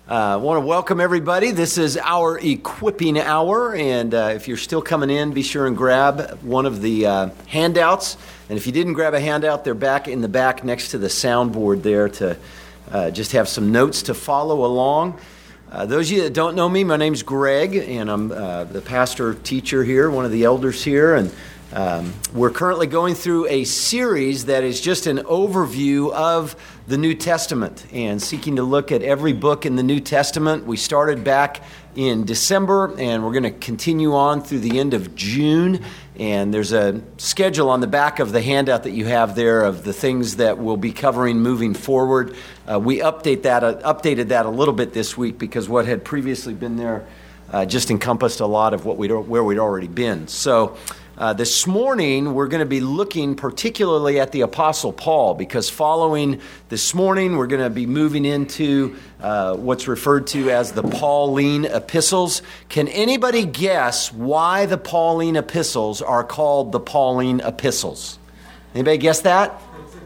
I want to welcome everybody. This is our equipping hour, and if you're still coming in, be sure and grab one of the handouts. And if you didn't grab a handout, they're back in the back next to the soundboard there to just have some notes to follow along. Those of you that don't know me, my name's Greg, and I'm the pastor teacher here, one of the elders here, and we're currently going through a series that is just an overview of the New Testament and seeking to look at every book in the New Testament. We started back in December, and we're going to continue on through the end of June. And there's a schedule on the back of the handout that you have there of the things that we'll be covering moving forward. We updated that a little bit this week because what had previously been there just encompassed a lot of where we'd already been. So this morning, we're going to be looking particularly at the Apostle Paul, because following this morning, we're going to be moving into what's referred to as the Pauline epistles. Can anybody guess why the Pauline epistles are called the Pauline epistles? Anybody guess that?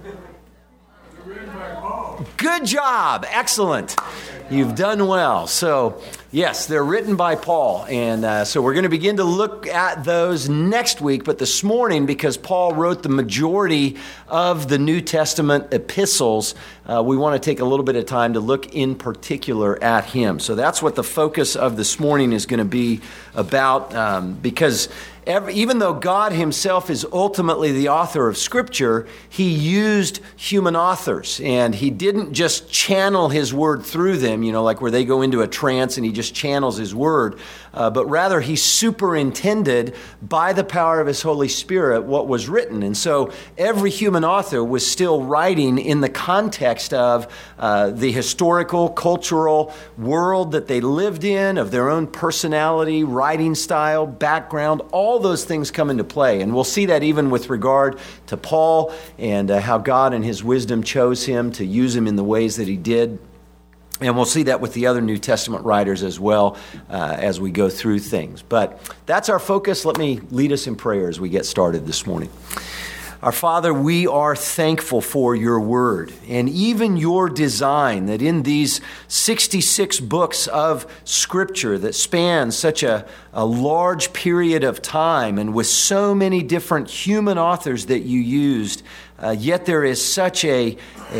Good job. Excellent. You've done well. So, yes, they're written by Paul. And so we're going to begin to look at those next week. But this morning, because Paul wrote the majority of the New Testament epistles, we want to take a little bit of time to look in particular at him. So that's what the focus of this morning is going to be about, because even though God himself is ultimately the author of Scripture, he used human authors, and he didn't just channel his word through them, like where they go into a trance and he just channels his word, but rather he superintended by the power of his Holy Spirit what was written. And so every human author was still writing in the context of the historical, cultural world that they lived in, of their own personality, writing style, background. All those things come into play. And we'll see that even with regard to Paul and how God in his wisdom chose him to use him in the ways that he did. And we'll see that with the other New Testament writers as well as we go through things. But that's our focus. Let me lead us in prayer as we get started this morning. Our Father, we are thankful for your word and even your design that in these 66 books of Scripture that span such a large period of time and with so many different human authors that you used, yet there is such a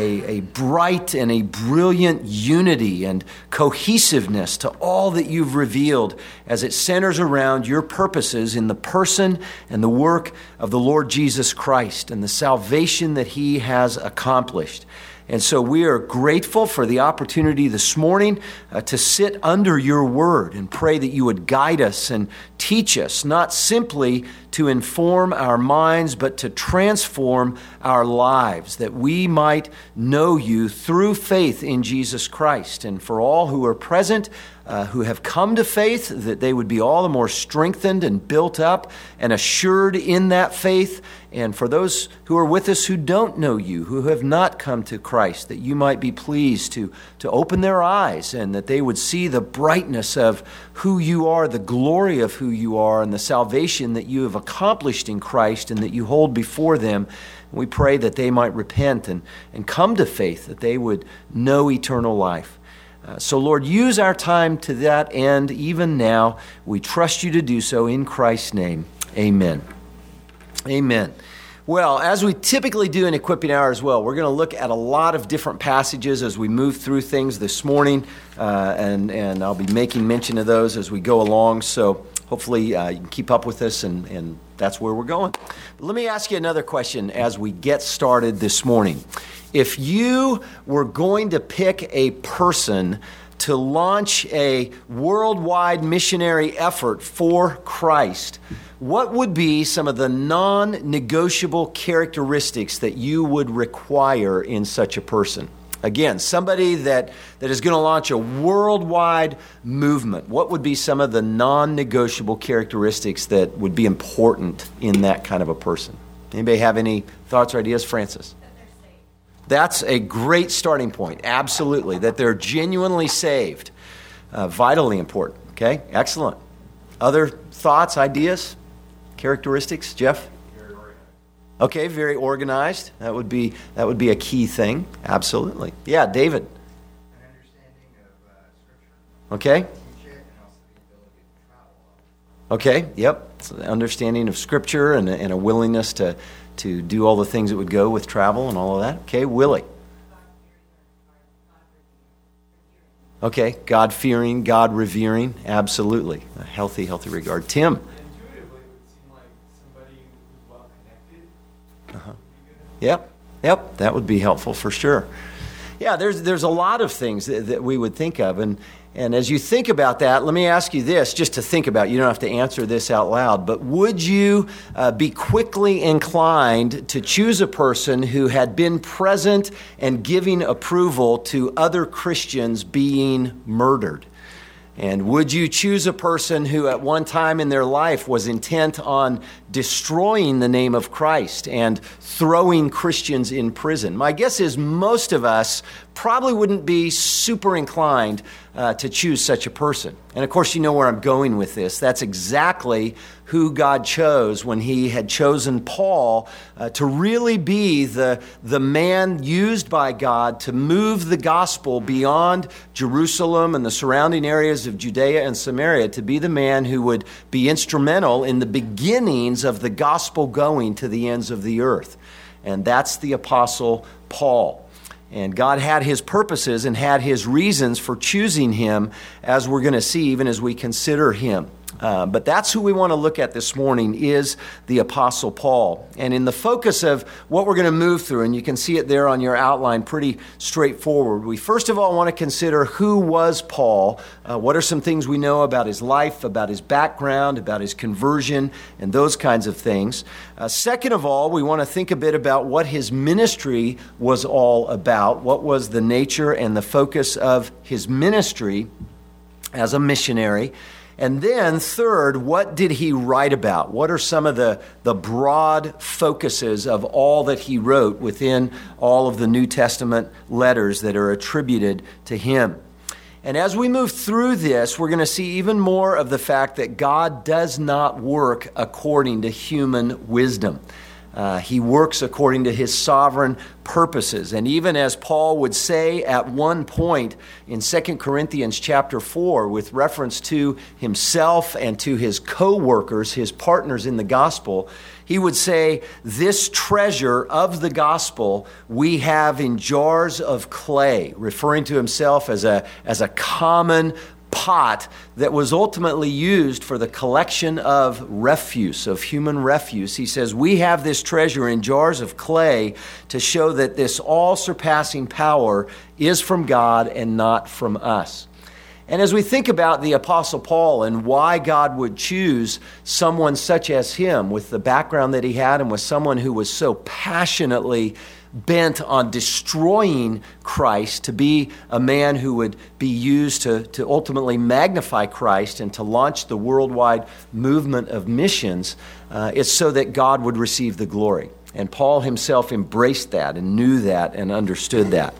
bright and a brilliant unity and cohesiveness to all that you've revealed as it centers around your purposes in the person and the work of the Lord Jesus Christ and the salvation that he has accomplished. And so we are grateful for the opportunity this morning to sit under your word and pray that you would guide us and teach us, not simply to inform our minds, but to transform our lives, that we might know you through faith in Jesus Christ. And for all who are present, who have come to faith, that they would be all the more strengthened and built up and assured in that faith. And for those who are with us who don't know you, who have not come to Christ, that you might be pleased to open their eyes and that they would see the brightness of who you are, the glory of who you are, and the salvation that you have accomplished in Christ and that you hold before them. And we pray that they might repent and come to faith, that they would know eternal life. So, Lord, use our time to that end even now. We trust you to do so in Christ's name. Amen. Amen. Well, as we typically do in Equipping Hour as well, we're going to look at a lot of different passages as we move through things this morning, and I'll be making mention of those as we go along. So hopefully you can keep up with us, and that's where we're going. But let me ask you another question as we get started this morning. If you were going to pick a person to launch a worldwide missionary effort for Christ, what would be some of the non-negotiable characteristics that you would require in such a person? Again, somebody that is going to launch a worldwide movement. What would be some of the non-negotiable characteristics that would be important in that kind of a person? Anybody have any thoughts or ideas? Francis? That's a great starting point. Absolutely. That they're genuinely saved. Vitally important. Okay? Excellent. Other thoughts, ideas, characteristics? Jeff? Very organized. Okay, very organized. That would be a key thing. Absolutely. Yeah, David. An understanding of Okay? Okay, yep. It's an understanding of Scripture and a willingness to do all the things that would go with travel and all of that. Okay, Willie. Okay, God-fearing, God-revering, absolutely. A healthy regard. Tim. Intuitively, it would seem like somebody who's well-connected. Yep, that would be helpful for sure. Yeah, there's a lot of things that we would think of, and as you think about that, let me ask you this, just to think about. You don't have to answer this out loud, but would you be quickly inclined to choose a person who had been present and giving approval to other Christians being murdered? And would you choose a person who at one time in their life was intent on destroying the name of Christ and throwing Christians in prison? My guess is most of us probably wouldn't be super inclined to choose such a person. And of course, you know where I'm going with this. That's exactly who God chose when he had chosen Paul to really be the man used by God to move the gospel beyond Jerusalem and the surrounding areas of Judea and Samaria, to be the man who would be instrumental in the beginnings of the gospel going to the ends of the earth. And that's the Apostle Paul. And God had his purposes and had his reasons for choosing him, as we're going to see even as we consider him. But that's who we want to look at this morning, is the Apostle Paul. And in the focus of what we're going to move through, and you can see it there on your outline, pretty straightforward. We first of all want to consider who was Paul, what are some things we know about his life, about his background, about his conversion, and those kinds of things. Second of all, we want to think a bit about what his ministry was all about. What was the nature and the focus of his ministry as a missionary? And then third, what did he write about? What are some of the broad focuses of all that he wrote within all of the New Testament letters that are attributed to him? And as we move through this, we're going to see even more of the fact that God does not work according to human wisdom. He works according to his sovereign purposes. And even as Paul would say at one point in 2 Corinthians chapter 4, with reference to himself and to his co-workers, his partners in the gospel, he would say, "This treasure of the gospel we have in jars of clay," referring to himself as a common pot that was ultimately used for the collection of refuse, of human refuse. He says, we have this treasure in jars of clay to show that this all-surpassing power is from God and not from us. And as we think about the Apostle Paul and why God would choose someone such as him with the background that he had, and with someone who was so passionately bent on destroying Christ, to be a man who would be used to ultimately magnify Christ and to launch the worldwide movement of missions, it's so that God would receive the glory. And Paul himself embraced that and knew that and understood that.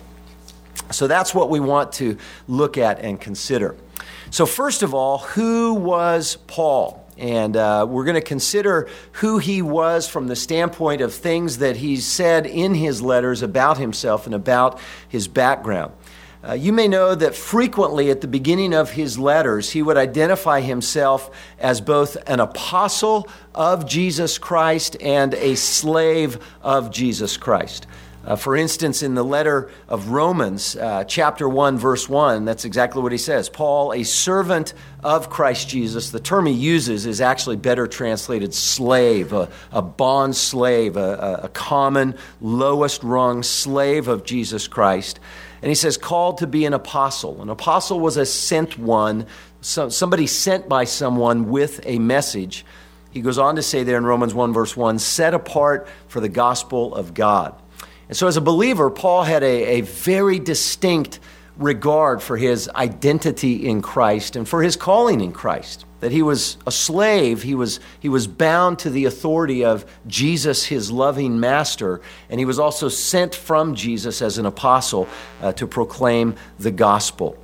So that's what we want to look at and consider. So first of all, who was Paul? And we're going to consider who he was from the standpoint of things that he said in his letters about himself and about his background. You may know that frequently at the beginning of his letters, he would identify himself as both an apostle of Jesus Christ and a slave of Jesus Christ. For instance, in the letter of Romans, chapter 1, verse 1, that's exactly what he says. Paul, a servant of Christ Jesus. The term he uses is actually better translated slave, a bond slave, a common, lowest rung slave of Jesus Christ. And he says, called to be an apostle. An apostle was a sent one, somebody sent by someone with a message. He goes on to say there in Romans 1, verse 1, set apart for the gospel of God. And so as a believer, Paul had a very distinct regard for his identity in Christ and for his calling in Christ. That he was a slave, he was bound to the authority of Jesus, his loving master, and he was also sent from Jesus as an apostle to proclaim the gospel.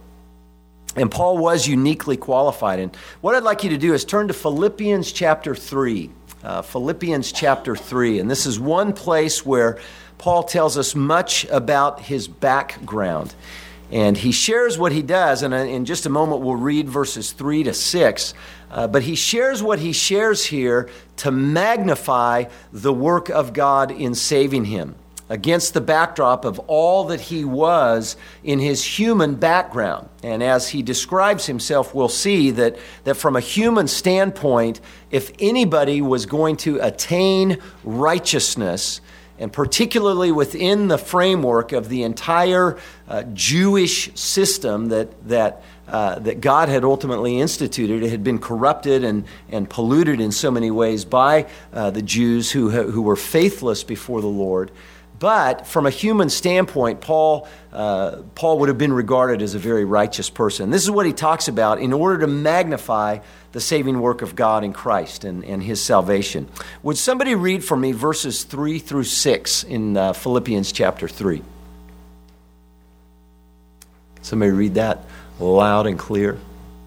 And Paul was uniquely qualified. And what I'd like you to do is turn to Philippians chapter 3. Philippians chapter 3. And this is one place where Paul tells us much about his background. And he shares what he does, and in just a moment we'll read verses 3 to 6. But he shares what he shares here to magnify the work of God in saving him, against the backdrop of all that he was in his human background. And as he describes himself, we'll see that from a human standpoint, if anybody was going to attain righteousness, and particularly within the framework of the entire Jewish system that God had ultimately instituted, it had been corrupted and polluted in so many ways by the Jews who were faithless before the Lord. But from a human standpoint, Paul would have been regarded as a very righteous person. This is what he talks about in order to magnify the saving work of God in Christ and his salvation. Would somebody read for me verses 3 through 6 in Philippians chapter 3? Somebody read that loud and clear.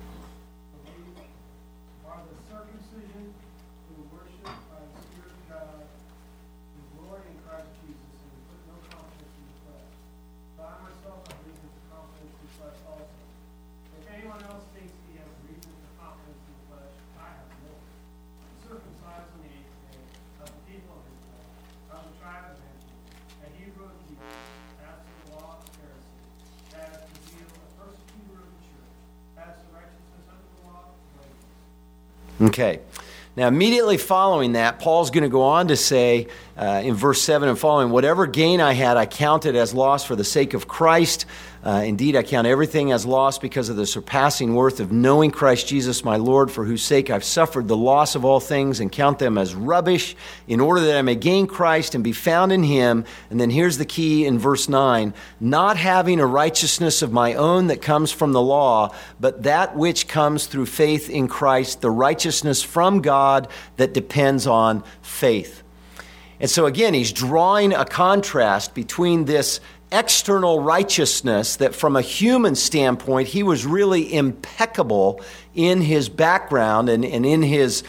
Okay. Now, immediately following that, Paul's going to go on to say in verse 7 and following, whatever gain I had, I counted as loss for the sake of Christ. Indeed, I count everything as loss because of the surpassing worth of knowing Christ Jesus my Lord, for whose sake I've suffered the loss of all things and count them as rubbish, in order that I may gain Christ and be found in him. And then here's the key in verse 9, not having a righteousness of my own that comes from the law, but that which comes through faith in Christ, the righteousness from God that depends on faith. And so again, he's drawing a contrast between this external righteousness that from a human standpoint, he was really impeccable in his background and in his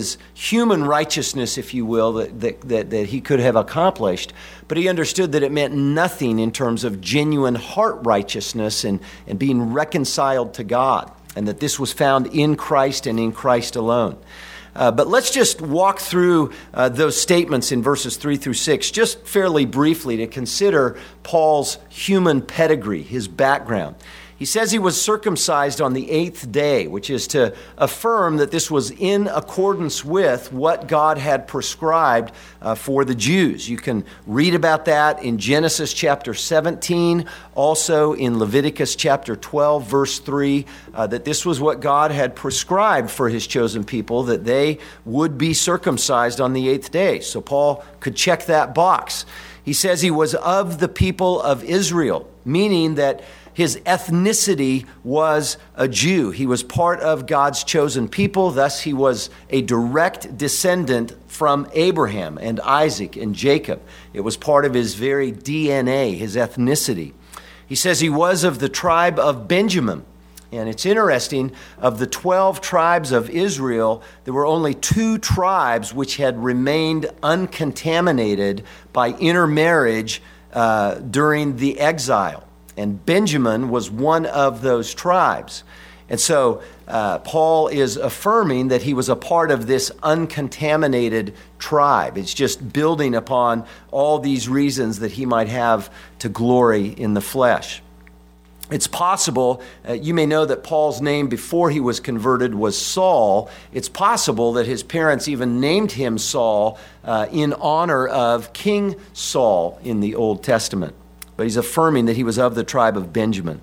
human righteousness, if you will, that he could have accomplished. But he understood that it meant nothing in terms of genuine heart righteousness and being reconciled to God, and that this was found in Christ and in Christ alone. But let's just walk through those statements in verses 3 through 6, just fairly briefly to consider Paul's human pedigree, his background. He says he was circumcised on the 8th day, which is to affirm that this was in accordance with what God had prescribed for the Jews. You can read about that in Genesis chapter 17, also in Leviticus chapter 12, verse 3, that this was what God had prescribed for his chosen people, that they would be circumcised on the 8th day. So Paul could check that box. He says he was of the people of Israel, meaning that his ethnicity was a Jew. He was part of God's chosen people. Thus, he was a direct descendant from Abraham and Isaac and Jacob. It was part of his very DNA, his ethnicity. He says he was of the tribe of Benjamin. And it's interesting, of the 12 tribes of Israel, there were only 2 tribes which had remained uncontaminated by intermarriage during the exile. And Benjamin was one of those tribes. And so Paul is affirming that he was a part of this uncontaminated tribe. It's just building upon all these reasons that he might have to glory in the flesh. It's possible, you may know that Paul's name before he was converted was Saul. It's possible that his parents even named him Saul in honor of King Saul in the Old Testament. But he's affirming that he was of the tribe of Benjamin.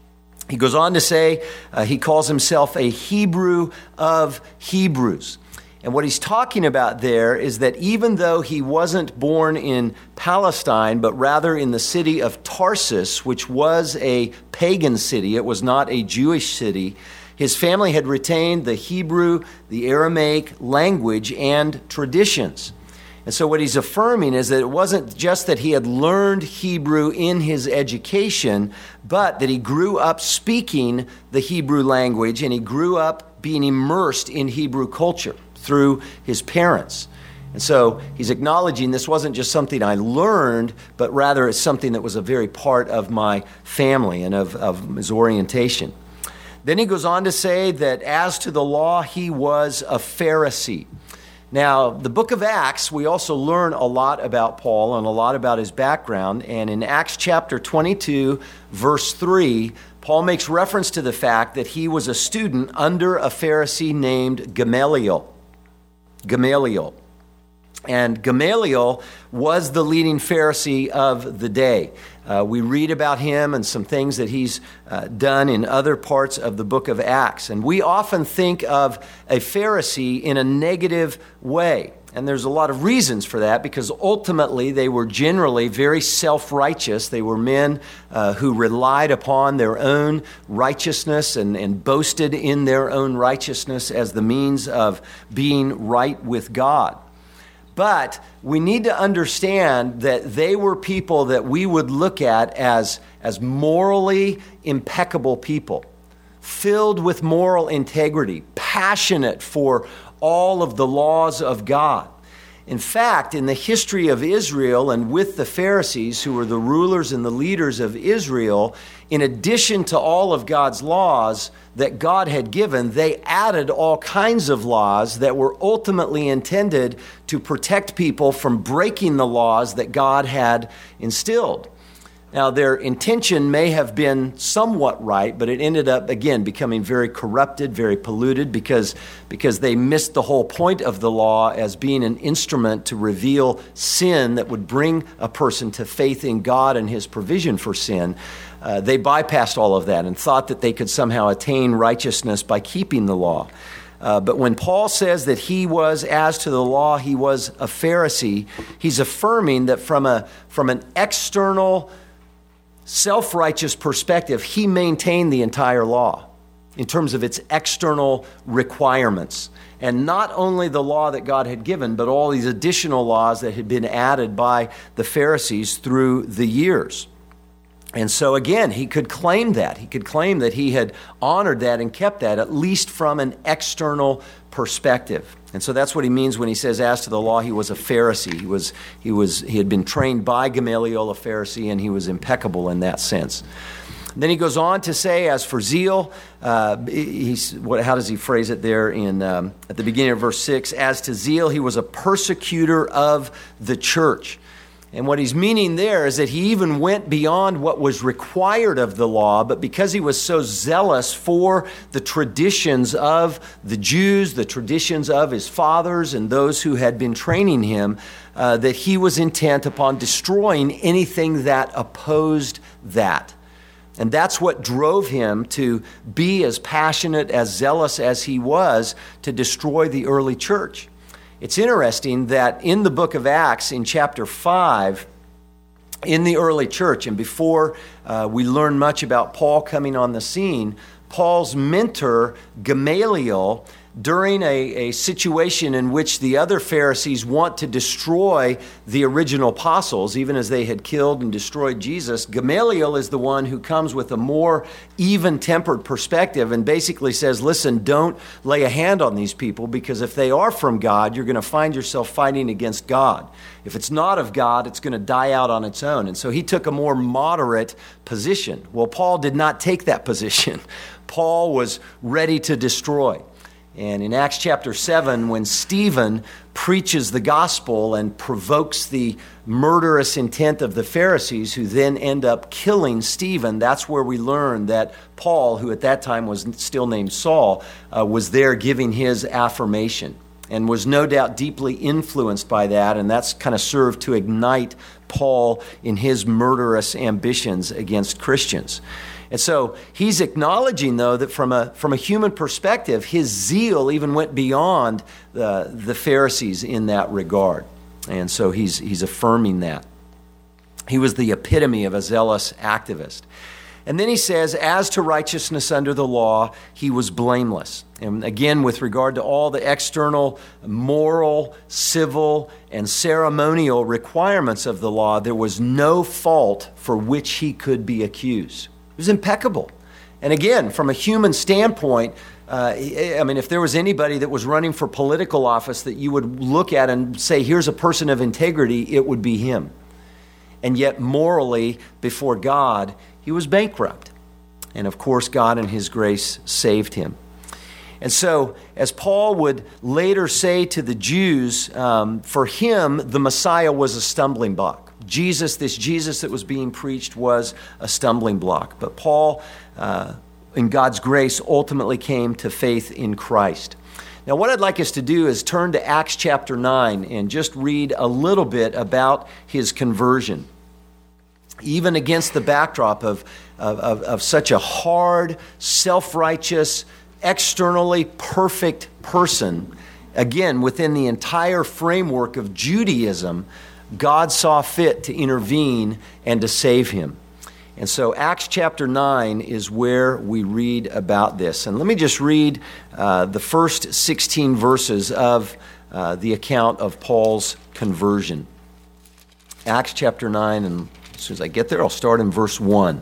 He goes on to say he calls himself a Hebrew of Hebrews. And what he's talking about there is that even though he wasn't born in Palestine, but rather in the city of Tarsus, which was a pagan city, it was not a Jewish city, his family had retained the Hebrew, the Aramaic language and traditions. And so what he's affirming is that it wasn't just that he had learned Hebrew in his education, but that he grew up speaking the Hebrew language and he grew up being immersed in Hebrew culture through his parents. And so he's acknowledging this wasn't just something I learned, but rather it's something that was a very part of my family and of his orientation. Then he goes on to say that as to the law, he was a Pharisee. Now, the book of Acts, we also learn a lot about Paul and a lot about his background. And in Acts chapter 22, verse 3, Paul makes reference to the fact that he was a student under a Pharisee named Gamaliel. And Gamaliel was the leading Pharisee of the day. We read about him and some things that he's done in other parts of the book of Acts. And we often think of a Pharisee in a negative way. And there's a lot of reasons for that, because ultimately they were generally very self-righteous. They were men who relied upon their own righteousness and boasted in their own righteousness as the means of being right with God. But we need to understand that they were people that we would look at as morally impeccable people, filled with moral integrity, passionate for all of the laws of God. In fact, in the history of Israel and with the Pharisees, who were the rulers and the leaders of Israel, in addition to all of God's laws that God had given, they added all kinds of laws that were ultimately intended to protect people from breaking the laws that God had instilled. Now, their intention may have been somewhat right, but it ended up, again, becoming very corrupted, very polluted, because they missed the whole point of the law as being an instrument to reveal sin that would bring a person to faith in God and his provision for sin. They bypassed all of that and thought that they could somehow attain righteousness by keeping the law. But when Paul says that he was, as to the law, he was a Pharisee, he's affirming that from an external self-righteous perspective, he maintained the entire law in terms of its external requirements. And not only the law that God had given, but all these additional laws that had been added by the Pharisees through the years. And so again, he could claim that. He could claim that he had honored that and kept that, at least from an external perspective. And so that's what he means when he says, as to the law, he was a Pharisee. He had been trained by Gamaliel, a Pharisee, and he was impeccable in that sense. Then he goes on to say, as for zeal, how does he phrase it there at the beginning of verse 6? As to zeal, he was a persecutor of the church. And what he's meaning there is that he even went beyond what was required of the law, but because he was so zealous for the traditions of the Jews, the traditions of his fathers and those who had been training him, that he was intent upon destroying anything that opposed that. And that's what drove him to be as passionate, as zealous as he was to destroy the early church. It's interesting that in the book of Acts, in chapter 5, in the early church, and before we learn much about Paul coming on the scene, Paul's mentor, Gamaliel, during a situation in which the other Pharisees want to destroy the original apostles, even as they had killed and destroyed Jesus, Gamaliel is the one who comes with a more even-tempered perspective and basically says, listen, don't lay a hand on these people, because if they are from God, you're going to find yourself fighting against God. If it's not of God, it's going to die out on its own. And so he took a more moderate position. Well, Paul did not take that position. Paul was ready to destroy. And in Acts chapter 7, when Stephen preaches the gospel and provokes the murderous intent of the Pharisees, who then end up killing Stephen, that's where we learn that Paul, who at that time was still named Saul, was there giving his affirmation and was no doubt deeply influenced by that, and that's kind of served to ignite Paul in his murderous ambitions against Christians. And so he's acknowledging, though, that from a human perspective, his zeal even went beyond the Pharisees in that regard. And so he's affirming that. He was the epitome of a zealous activist. And then he says, as to righteousness under the law, he was blameless. And again, with regard to all the external moral, civil, and ceremonial requirements of the law, there was no fault for which he could be accused. It was impeccable. And again, from a human standpoint, if there was anybody that was running for political office that you would look at and say, here's a person of integrity, it would be him. And yet morally, before God, he was bankrupt. And of course, God in his grace saved him. And so, as Paul would later say to the Jews, for him, the Messiah was a stumbling block. This Jesus that was being preached was a stumbling block. But Paul, in God's grace, ultimately came to faith in Christ. Now, what I'd like us to do is turn to Acts chapter 9 and just read a little bit about his conversion. Even against the backdrop of such a hard, self-righteous, externally perfect person, again, within the entire framework of Judaism, God saw fit to intervene and to save him. And so Acts chapter 9 is where we read about this. And let me just read the first 16 verses of the account of Paul's conversion. Acts chapter 9, and as soon as I get there, I'll start in verse 1.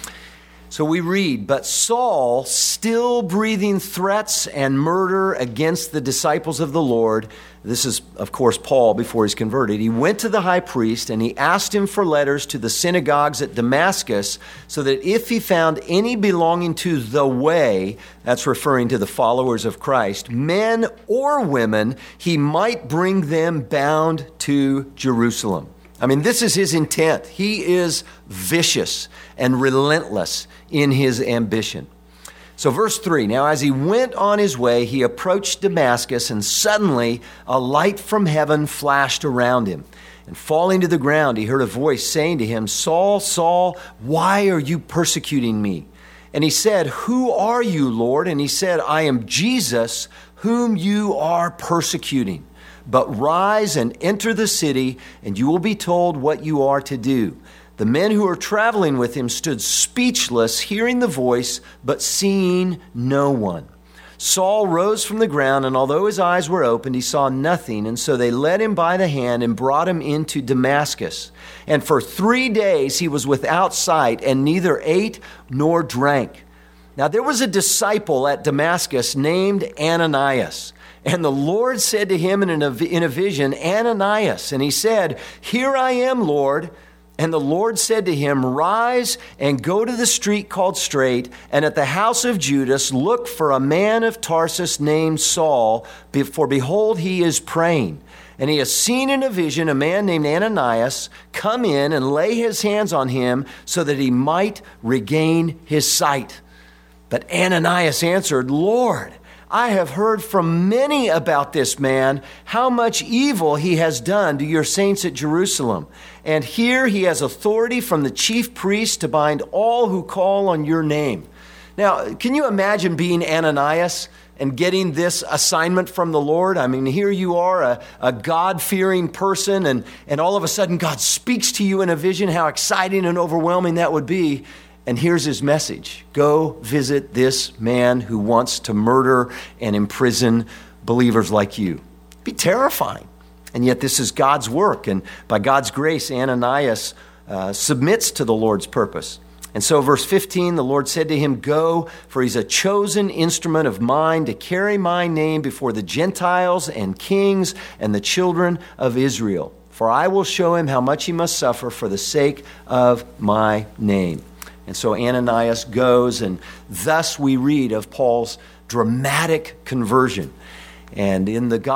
So we read, "But Saul, still breathing threats and murder against the disciples of the Lord," this is, of course, Paul before he's converted, "he went to the high priest and he asked him for letters to the synagogues at Damascus, so that if he found any belonging to the way," that's referring to the followers of Christ, "men or women, he might bring them bound to Jerusalem." I mean, this is his intent. He is vicious and relentless in his ambition. So verse 3, "Now as he went on his way, he approached Damascus, and suddenly a light from heaven flashed around him. And falling to the ground, he heard a voice saying to him, 'Saul, Saul, why are you persecuting me?' And he said, 'Who are you, Lord?' And he said, 'I am Jesus, whom you are persecuting. But rise and enter the city, and you will be told what you are to do.' The men who were traveling with him stood speechless, hearing the voice, but seeing no one. Saul rose from the ground, and although his eyes were opened, he saw nothing. And so they led him by the hand and brought him into Damascus. And for 3 days he was without sight, and neither ate nor drank. Now there was a disciple at Damascus named Ananias. And the Lord said to him in a vision, 'Ananias.' And he said, 'Here I am, Lord.' And the Lord said to him, 'Rise and go to the street called Straight, and at the house of Judas look for a man of Tarsus named Saul, for behold, he is praying. And he has seen in a vision a man named Ananias come in and lay his hands on him so that he might regain his sight.' But Ananias answered, 'Lord, I have heard from many about this man, how much evil he has done to your saints at Jerusalem. And here he has authority from the chief priest to bind all who call on your name.'" Now, can you imagine being Ananias and getting this assignment from the Lord? I mean, here you are, a God-fearing person, and all of a sudden God speaks to you in a vision. How exciting and overwhelming that would be. And here's his message: go visit this man who wants to murder and imprison believers like you. It'd be terrifying. And yet this is God's work. And by God's grace, Ananias submits to the Lord's purpose. And so verse 15, the Lord said to him, "Go, for he's a chosen instrument of mine to carry my name before the Gentiles and kings and the children of Israel. For I will show him how much he must suffer for the sake of my name." And so Ananias goes, and thus we read of Paul's dramatic conversion. And in the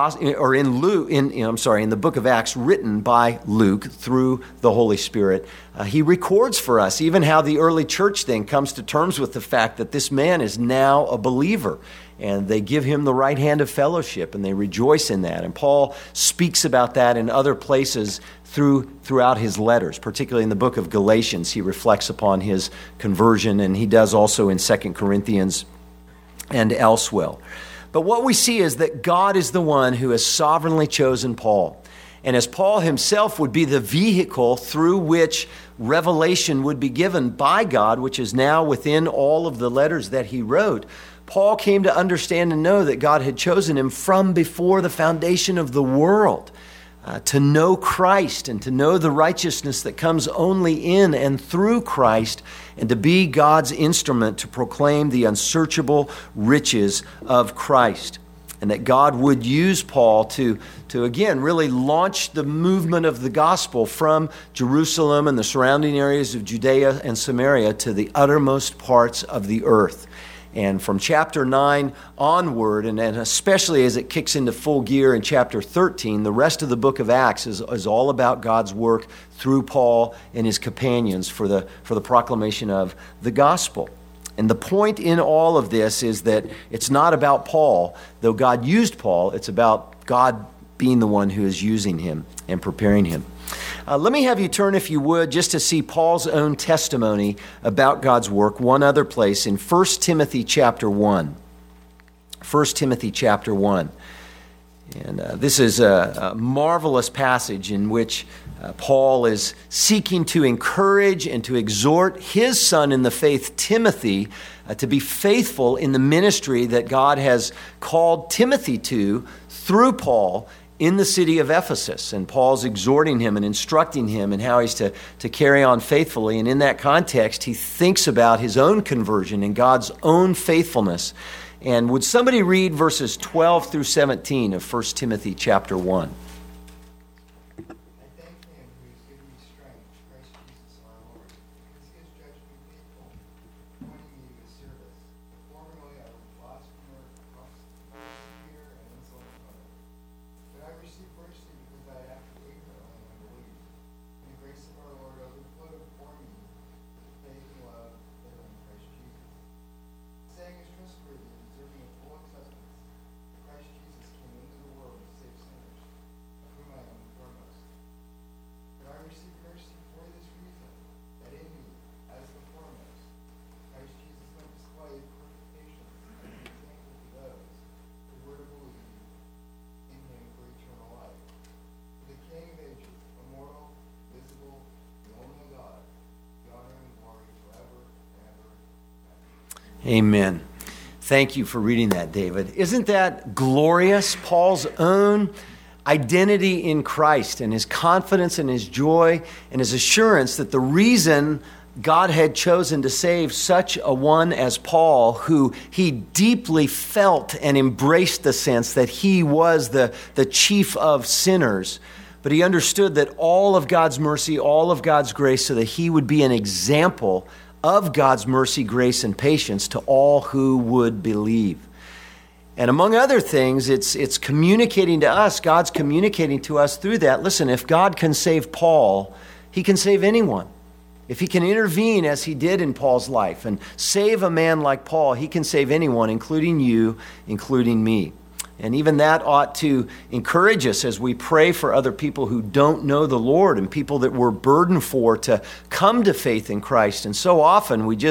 book of Acts, written by Luke through the Holy Spirit, he records for us even how the early church then comes to terms with the fact that this man is now a believer. And they give him the right hand of fellowship, and they rejoice in that. And Paul speaks about that in other places throughout his letters, particularly in the book of Galatians. He reflects upon his conversion, and he does also in 2 Corinthians and elsewhere. But what we see is that God is the one who has sovereignly chosen Paul. And as Paul himself would be the vehicle through which revelation would be given by God, which is now within all of the letters that he wrote, Paul came to understand and know that God had chosen him from before the foundation of the world to know Christ and to know the righteousness that comes only in and through Christ, and to be God's instrument to proclaim the unsearchable riches of Christ. And that God would use Paul to again, really launch the movement of the gospel from Jerusalem and the surrounding areas of Judea and Samaria to the uttermost parts of the earth. And from chapter 9 onward, and especially as it kicks into full gear in chapter 13, the rest of the book of Acts is all about God's work through Paul and his companions for the proclamation of the gospel. And the point in all of this is that it's not about Paul. Though God used Paul, it's about God being the one who is using him and preparing him. Let me have you turn, if you would, just to see Paul's own testimony about God's work one other place in 1 Timothy chapter 1. 1 Timothy chapter 1. And this is a marvelous passage in which Paul is seeking to encourage and to exhort his son in the faith, Timothy, to be faithful in the ministry that God has called Timothy to through Paul in the city of Ephesus. And Paul's exhorting him and instructing him in how he's to carry on faithfully. And in that context, he thinks about his own conversion and God's own faithfulness. And would somebody read verses 12 through 17 of 1 Timothy chapter 1? Amen. Thank you for reading that, David. Isn't that glorious? Paul's own identity in Christ and his confidence and his joy and his assurance that the reason God had chosen to save such a one as Paul, who he deeply felt and embraced the sense that he was the chief of sinners, but he understood that all of God's mercy, all of God's grace, so that he would be an example of God's mercy, grace, and patience to all who would believe. And among other things, it's communicating to us, God's communicating to us through that. Listen, if God can save Paul, he can save anyone. If he can intervene as he did in Paul's life and save a man like Paul, he can save anyone, including you, including me. And even that ought to encourage us as we pray for other people who don't know the Lord and people that we're burdened for to come to faith in Christ. And so often we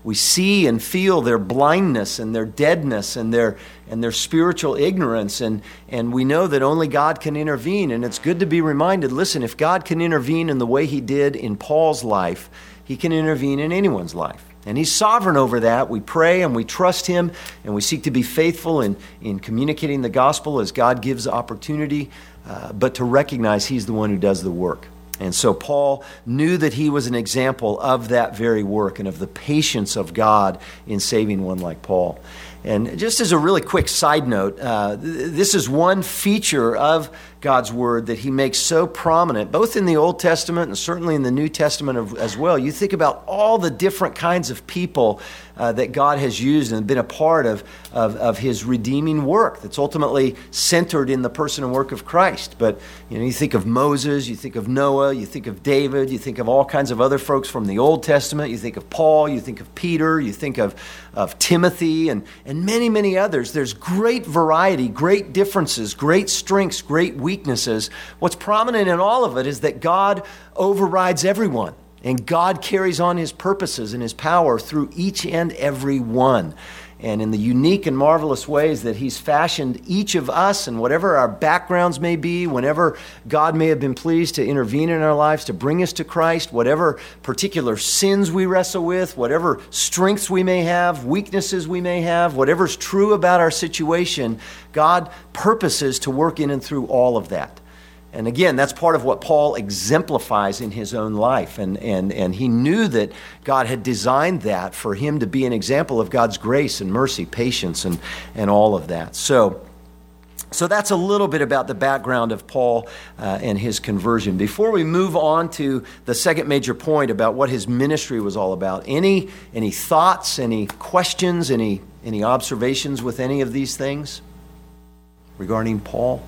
see and feel their blindness and their deadness and their spiritual ignorance. And we know that only God can intervene. And it's good to be reminded, listen, if God can intervene in the way he did in Paul's life, he can intervene in anyone's life. And he's sovereign over that. We pray and we trust him and we seek to be faithful in communicating the gospel as God gives opportunity, but to recognize he's the one who does the work. And so Paul knew that he was an example of that very work and of the patience of God in saving one like Paul. And just as a really quick side note, this is one feature of God's Word that he makes so prominent, both in the Old Testament and certainly in the New Testament as well. You think about all the different kinds of people that God has used and been a part of his redeeming work that's ultimately centered in the person and work of Christ. But you think of Moses, you think of Noah, you think of David, you think of all kinds of other folks from the Old Testament, you think of Paul, you think of Peter, you think of Timothy, and many, many others. There's great variety, great differences, great strengths, great weaknesses. What's prominent in all of it is that God overrides everyone, and God carries on his purposes and his power through each and every one. And in the unique and marvelous ways that he's fashioned each of us, and whatever our backgrounds may be, whenever God may have been pleased to intervene in our lives to bring us to Christ, whatever particular sins we wrestle with, whatever strengths we may have, weaknesses we may have, whatever's true about our situation, God purposes to work in and through all of that. And again, that's part of what Paul exemplifies in his own life. And he knew that God had designed that for him to be an example of God's grace and mercy, patience, and all of that. So that's a little bit about the background of Paul and his conversion. Before we move on to the second major point about what his ministry was all about, any thoughts, any questions, any observations with any of these things regarding Paul?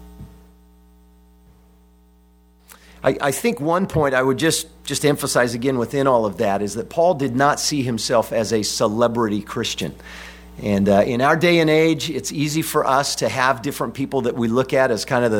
I think one point I would just emphasize again within all of that is that Paul did not see himself as a celebrity Christian. And in our day and age, it's easy for us to have different people that we look at as kind of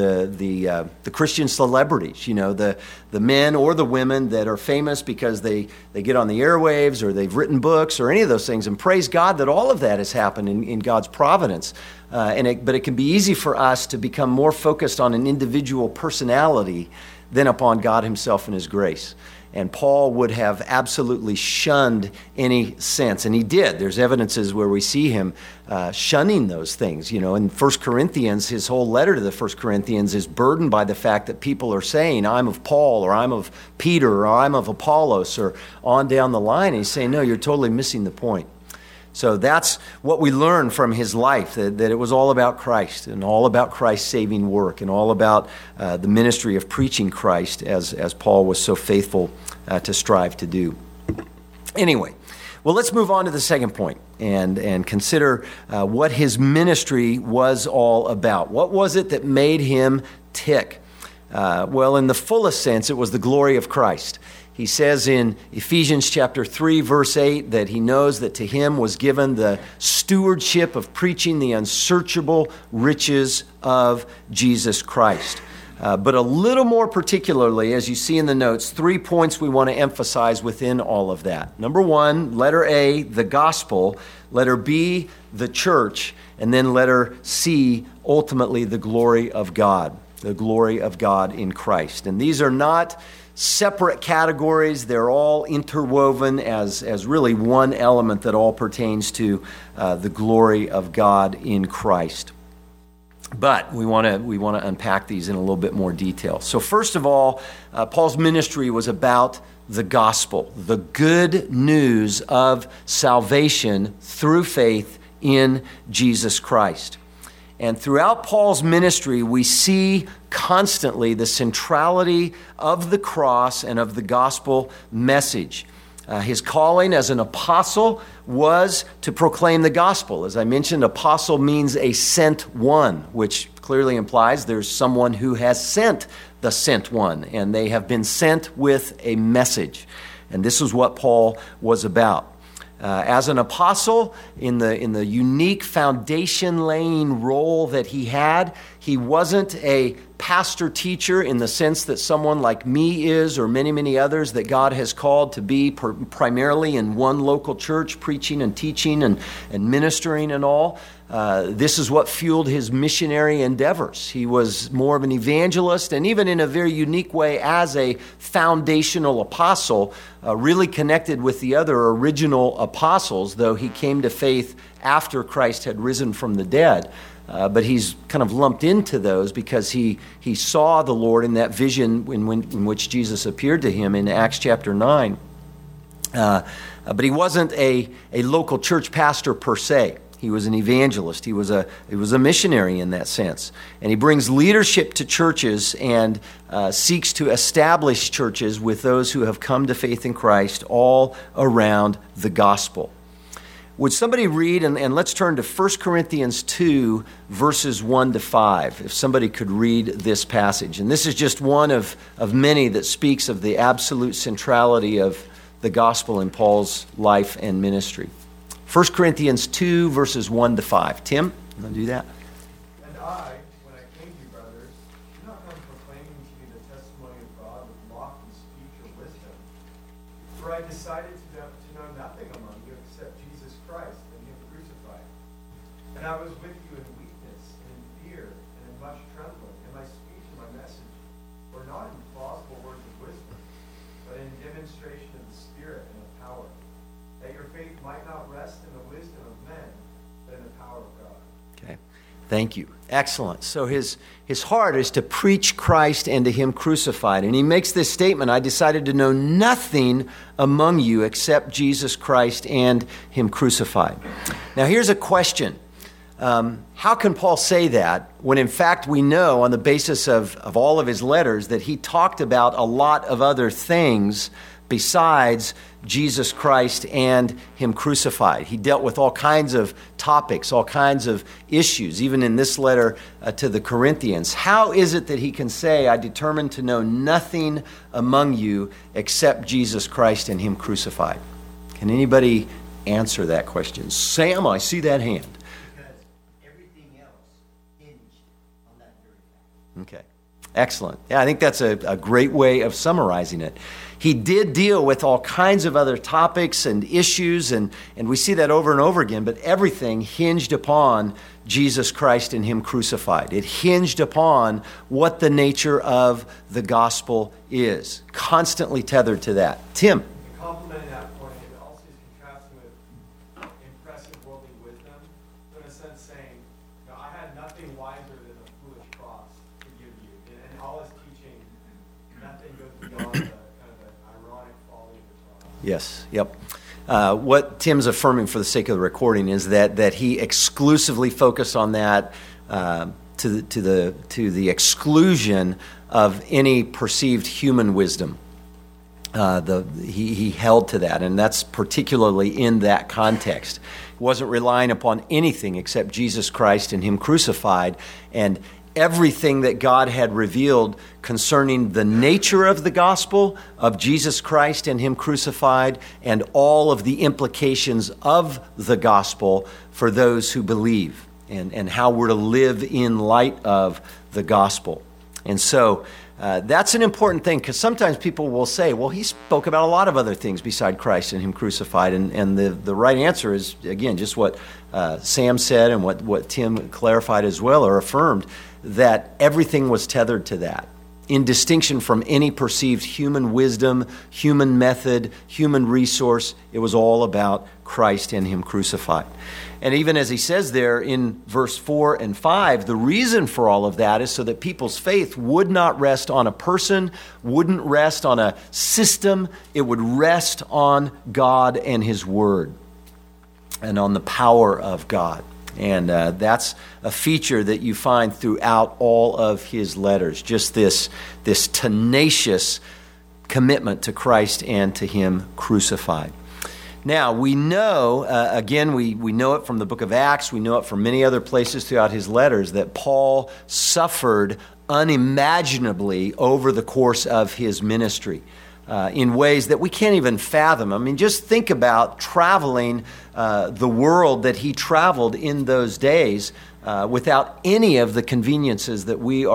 the Christian celebrities, the men or the women that are famous because they get on the airwaves or they've written books or any of those things. And praise God that all of that has happened in God's providence. But it can be easy for us to become more focused on an individual personality than upon God himself and his grace. And Paul would have absolutely shunned any sense. And he did. There's evidences where we see him shunning those things. In 1 Corinthians, his whole letter to the 1 Corinthians is burdened by the fact that people are saying, I'm of Paul, or I'm of Peter, or I'm of Apollos, or on down the line. And he's saying, no, you're totally missing the point. So that's what we learn from his life, that it was all about Christ and all about Christ's saving work and all about the ministry of preaching Christ as Paul was so faithful to strive to do. Anyway, well, let's move on to the second point and consider what his ministry was all about. What was it that made him tick? Well, in the fullest sense, it was the glory of Christ. He says in Ephesians chapter 3, verse 8, that he knows that to him was given the stewardship of preaching the unsearchable riches of Jesus Christ. But a little more particularly, as you see in the notes, 3 points we want to emphasize within all of that. Number one, letter A, the gospel. Letter B, the church. And then letter C, ultimately the glory of God. The glory of God in Christ. And these are not separate categories. They're all interwoven as really one element that all pertains to the glory of God in Christ. But we want to unpack these in a little bit more detail. So first of all, Paul's ministry was about the gospel, the good news of salvation through faith in Jesus Christ. And throughout Paul's ministry, we see constantly the centrality of the cross and of the gospel message. His calling as an apostle was to proclaim the gospel. As I mentioned, apostle means a sent one, which clearly implies there's someone who has sent the sent one, and they have been sent with a message. And this is what Paul was about. As an apostle, in the unique foundation-laying role that he had, he wasn't a pastor-teacher in the sense that someone like me is, or many, many others that God has called to be primarily in one local church, preaching and teaching and ministering and all. This is what fueled his missionary endeavors. He was more of an evangelist, and even in a very unique way as a foundational apostle, really connected with the other original apostles, though he came to faith after Christ had risen from the dead. But he's kind of lumped into those because he saw the Lord in that vision in which Jesus appeared to him in Acts chapter 9. But he wasn't a local church pastor per se. He was an evangelist. He was a missionary in that sense. And he brings leadership to churches and seeks to establish churches with those who have come to faith in Christ all around the gospel. Would somebody read, and let's turn to 1 Corinthians 2, verses 1 to 5, if somebody could read this passage. And this is just one of many that speaks of the absolute centrality of the gospel in Paul's life and ministry. 1 Corinthians 2, verses 1 to 5. Tim, you want to do that? And I, when I came to you, brothers, did not come proclaiming to you the testimony of God with lofty speech or wisdom. For I decided to know nothing among you except Jesus Christ and him crucified. And I was with you in weakness and in fear and in much trembling, and my speech and my message were not in plausible words of wisdom, but in demonstration of the Spirit and of power, that your faith might not rest in the wisdom of men, but in the power of God. Okay. Thank you. Excellent. So his heart is to preach Christ and to him crucified. And he makes this statement, I decided to know nothing among you except Jesus Christ and him crucified. Now here's a question. How can Paul say that when in fact we know on the basis of all of his letters that he talked about a lot of other things besides Jesus Christ and him crucified? He dealt with all kinds of topics, all kinds of issues, even in this letter to the Corinthians. How is it that he can say, I determined to know nothing among you except Jesus Christ and him crucified? Can anybody answer that question? Sam, I see that hand. Because everything else hinged on that very fact. Okay, excellent. Yeah, I think that's a great way of summarizing it. He did deal with all kinds of other topics and issues, and we see that over and over again, but everything hinged upon Jesus Christ and him crucified. It hinged upon what the nature of the gospel is, constantly tethered to that. Tim? And complementing that point, it also is contrasting with impressive worldly wisdom. So in a sense saying, I had nothing wiser than a foolish cross to give you. And all his teaching, nothing goes beyond the kind of the ironic folly of the cross. Yes, yep. What Tim's affirming for the sake of the recording is that he exclusively focused on that to the exclusion of any perceived human wisdom. He held to that, and that's particularly in that context. He wasn't relying upon anything except Jesus Christ and him crucified, and everything that God had revealed concerning the nature of the gospel of Jesus Christ and him crucified, and all of the implications of the gospel for those who believe, and how we're to live in light of the gospel. And so that's an important thing, because sometimes people will say, well, he spoke about a lot of other things beside Christ and him crucified. And the right answer is, again, just what Sam said and what Tim clarified as well, or affirmed, that everything was tethered to that, in distinction from any perceived human wisdom, human method, human resource. It was all about Christ and him crucified. And even as he says there in verse 4 and 5, the reason for all of that is so that people's faith would not rest on a person, wouldn't rest on a system. It would rest on God and his word, and on the power of God. And that's a feature that you find throughout all of his letters, just this tenacious commitment to Christ and to him crucified. Now, we know, again, we know it from the book of Acts, we know it from many other places throughout his letters, that Paul suffered unimaginably over the course of his ministry. In ways that we can't even fathom. I mean, just think about traveling the world that he traveled in those days without any of the conveniences that we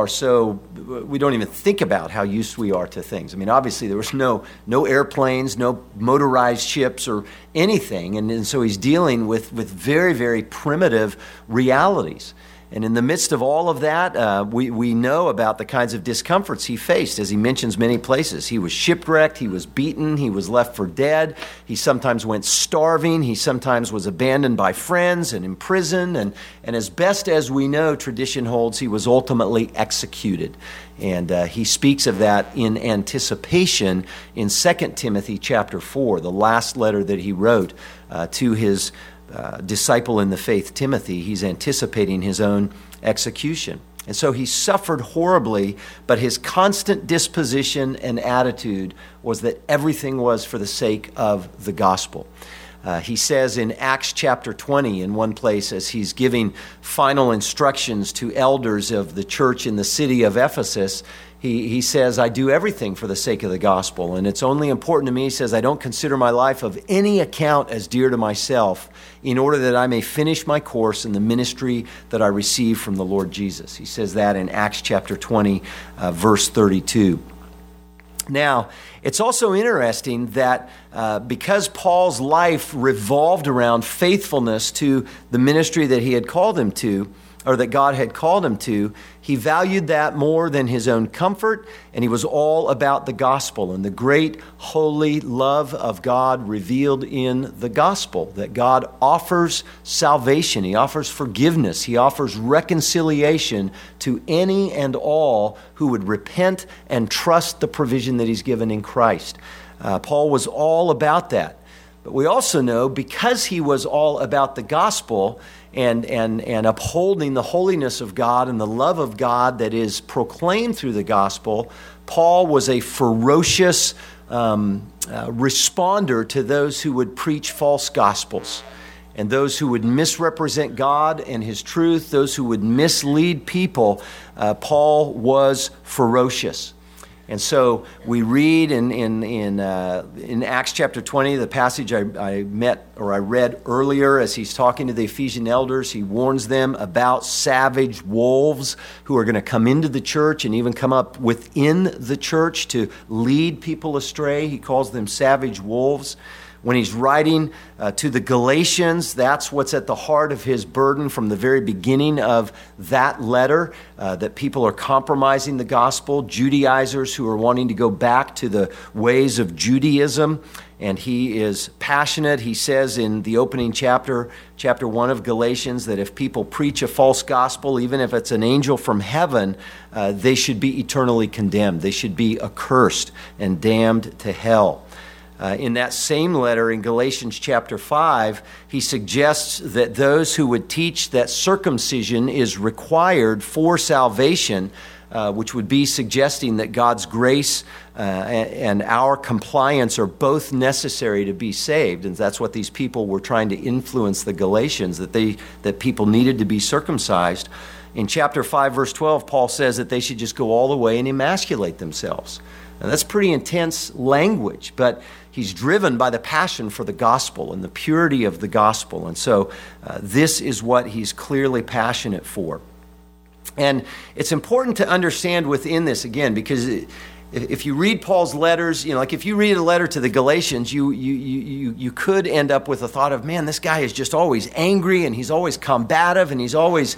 don't even think about how used we are to things. I mean, obviously there was no airplanes, no motorized ships or anything, and so he's dealing with very, very primitive realities. And in the midst of all of that, we know about the kinds of discomforts he faced, as he mentions many places. He was shipwrecked, he was beaten, he was left for dead, he sometimes went starving, he sometimes was abandoned by friends and imprisoned, and as best as we know, tradition holds, he was ultimately executed. And he speaks of that in anticipation in 2 Timothy chapter 4, the last letter that he wrote to his disciple in the faith, Timothy. He's anticipating his own execution. And so he suffered horribly, but his constant disposition and attitude was that everything was for the sake of the gospel. He says in Acts chapter 20, in one place, as he's giving final instructions to elders of the church in the city of Ephesus, he says, I do everything for the sake of the gospel, and it's only important to me, he says, I don't consider my life of any account as dear to myself, in order that I may finish my course in the ministry that I received from the Lord Jesus. He says that in Acts chapter 20, verse 32. Now, it's also interesting that because Paul's life revolved around faithfulness to the ministry that he had called him to, or that God had called him to, he valued that more than his own comfort, and he was all about the gospel and the great holy love of God revealed in the gospel, that God offers salvation, he offers forgiveness, he offers reconciliation to any and all who would repent and trust the provision that he's given in Christ. Paul was all about that. But we also know, because he was all about the gospel and upholding the holiness of God and the love of God that is proclaimed through the gospel, Paul was a ferocious responder to those who would preach false gospels and those who would misrepresent God and his truth, those who would mislead people. Paul was ferocious. And so we read in Acts chapter 20, the passage I read earlier, as he's talking to the Ephesian elders, he warns them about savage wolves who are going to come into the church and even come up within the church to lead people astray. He calls them savage wolves. When he's writing to the Galatians, that's what's at the heart of his burden from the very beginning of that letter, that people are compromising the gospel, Judaizers who are wanting to go back to the ways of Judaism. And he is passionate. He says in the opening chapter 1 of Galatians, that if people preach a false gospel, even if it's an angel from heaven, they should be eternally condemned. They should be accursed and damned to hell. In that same letter, in Galatians chapter 5, he suggests that those who would teach that circumcision is required for salvation, which would be suggesting that God's grace and our compliance are both necessary to be saved. And that's what these people were trying to influence the Galatians, that people needed to be circumcised. In chapter 5, verse 12, Paul says that they should just go all the way and emasculate themselves. Now, that's pretty intense language, but he's driven by the passion for the gospel and the purity of the gospel. And so this is what he's clearly passionate for. And it's important to understand within this, again, because if you read Paul's letters, like if you read a letter to the Galatians, you could end up with a thought of, man, this guy is just always angry and he's always combative and he's always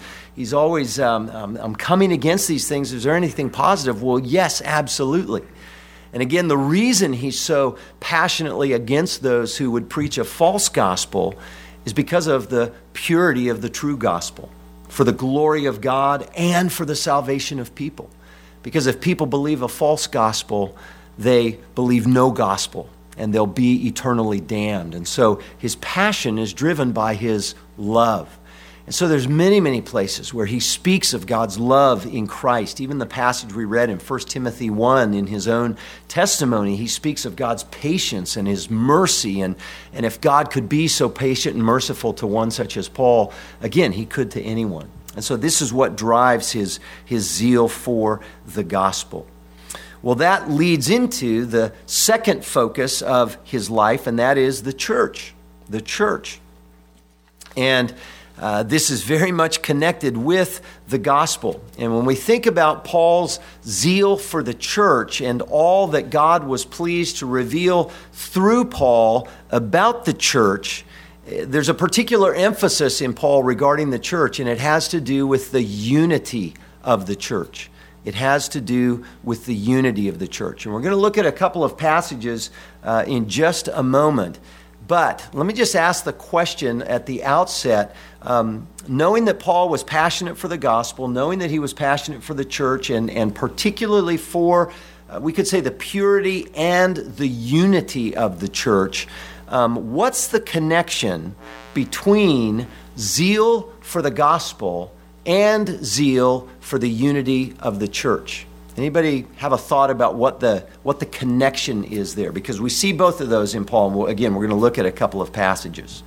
coming against these things. Is there anything positive? Well, yes, absolutely. And again, the reason he's so passionately against those who would preach a false gospel is because of the purity of the true gospel, for the glory of God and for the salvation of people. Because if people believe a false gospel, they believe no gospel, and they'll be eternally damned. And so his passion is driven by his love. And so there's many, many places where he speaks of God's love in Christ. Even the passage we read in 1 Timothy 1, in his own testimony, he speaks of God's patience and his mercy. And if God could be so patient and merciful to one such as Paul, again, he could to anyone. And so this is what drives his zeal for the gospel. Well, that leads into the second focus of his life, and that is the church. The church. And this is very much connected with the gospel. And when we think about Paul's zeal for the church and all that God was pleased to reveal through Paul about the church, there's a particular emphasis in Paul regarding the church, and it has to do with the unity of the church. It has to do with the unity of the church. And we're going to look at a couple of passages in just a moment. But let me just ask the question at the outset. Knowing that Paul was passionate for the gospel, knowing that he was passionate for the church, and particularly for, we could say, the purity and the unity of the church, what's the connection between zeal for the gospel and zeal for the unity of the church? Anybody have a thought about what the connection is there? Because we see both of those in Paul. And again, we're going to look at a couple of passages.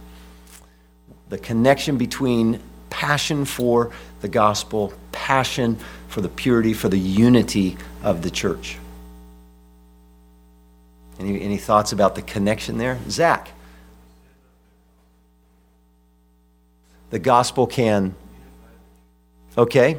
The connection between passion for the gospel, passion for the purity, for the unity of the church. Any thoughts about the connection there? Zach? The gospel can... Okay.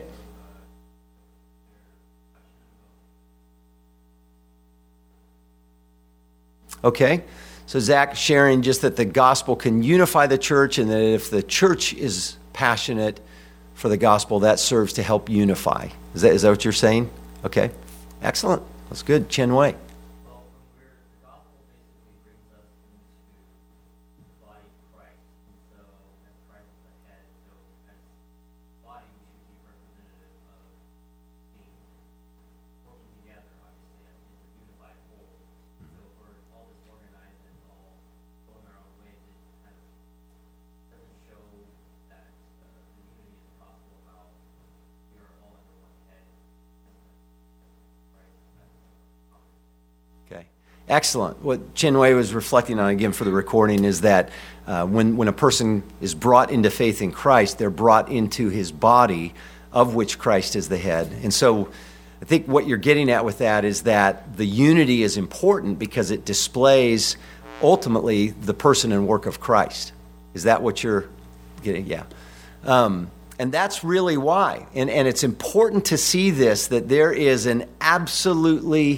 Okay, so Zach sharing just that the gospel can unify the church, and that if the church is passionate, for the gospel, that serves to help unify. Is that what you're saying? Okay. Excellent. That's good. Chen Wei. Well, the gospel basically brings us into the body of Christ. And so, as Christ is the head, so as body, we should be representative of being working together, obviously, as a unified whole. So, for all this organized and all going our own ways, it kind of doesn't show that the unity is possible, how we are all under one head. Okay. Excellent. What Chen Wei was reflecting on, again, for the recording, is that when a person is brought into faith in Christ, they're brought into his body, of which Christ is the head. And so I think what you're getting at with that is that the unity is important because it displays, ultimately, the person and work of Christ. Is that what you're getting? Yeah. And that's really why. And it's important to see this, that there is an absolutely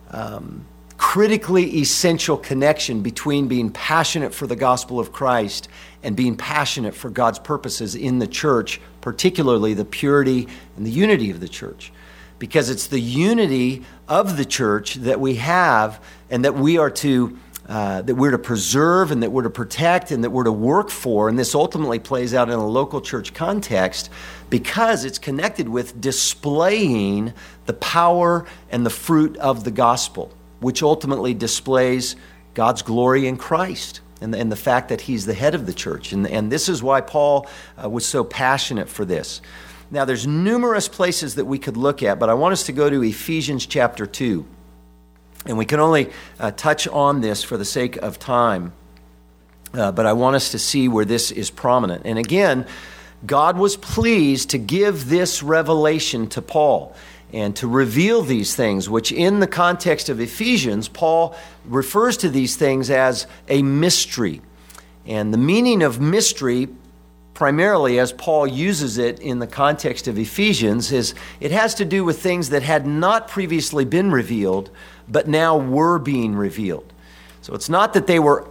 critically essential connection between being passionate for the gospel of Christ and being passionate for God's purposes in the church, particularly the purity and the unity of the church. Because it's the unity of the church that we have and that we're to preserve and that we're to protect and that we're to work for. And this ultimately plays out in a local church context because it's connected with displaying the power and the fruit of the gospel, which ultimately displays God's glory in Christ and the fact that he's the head of the church. And this is why Paul was so passionate for this. Now, there's numerous places that we could look at, but I want us to go to Ephesians chapter 2. And we can only touch on this for the sake of time, but I want us to see where this is prominent. And again, God was pleased to give this revelation to Paul and to reveal these things, which in the context of Ephesians, Paul refers to these things as a mystery. And the meaning of mystery, primarily as Paul uses it in the context of Ephesians, is it has to do with things that had not previously been revealed, but now were being revealed. So it's not that they were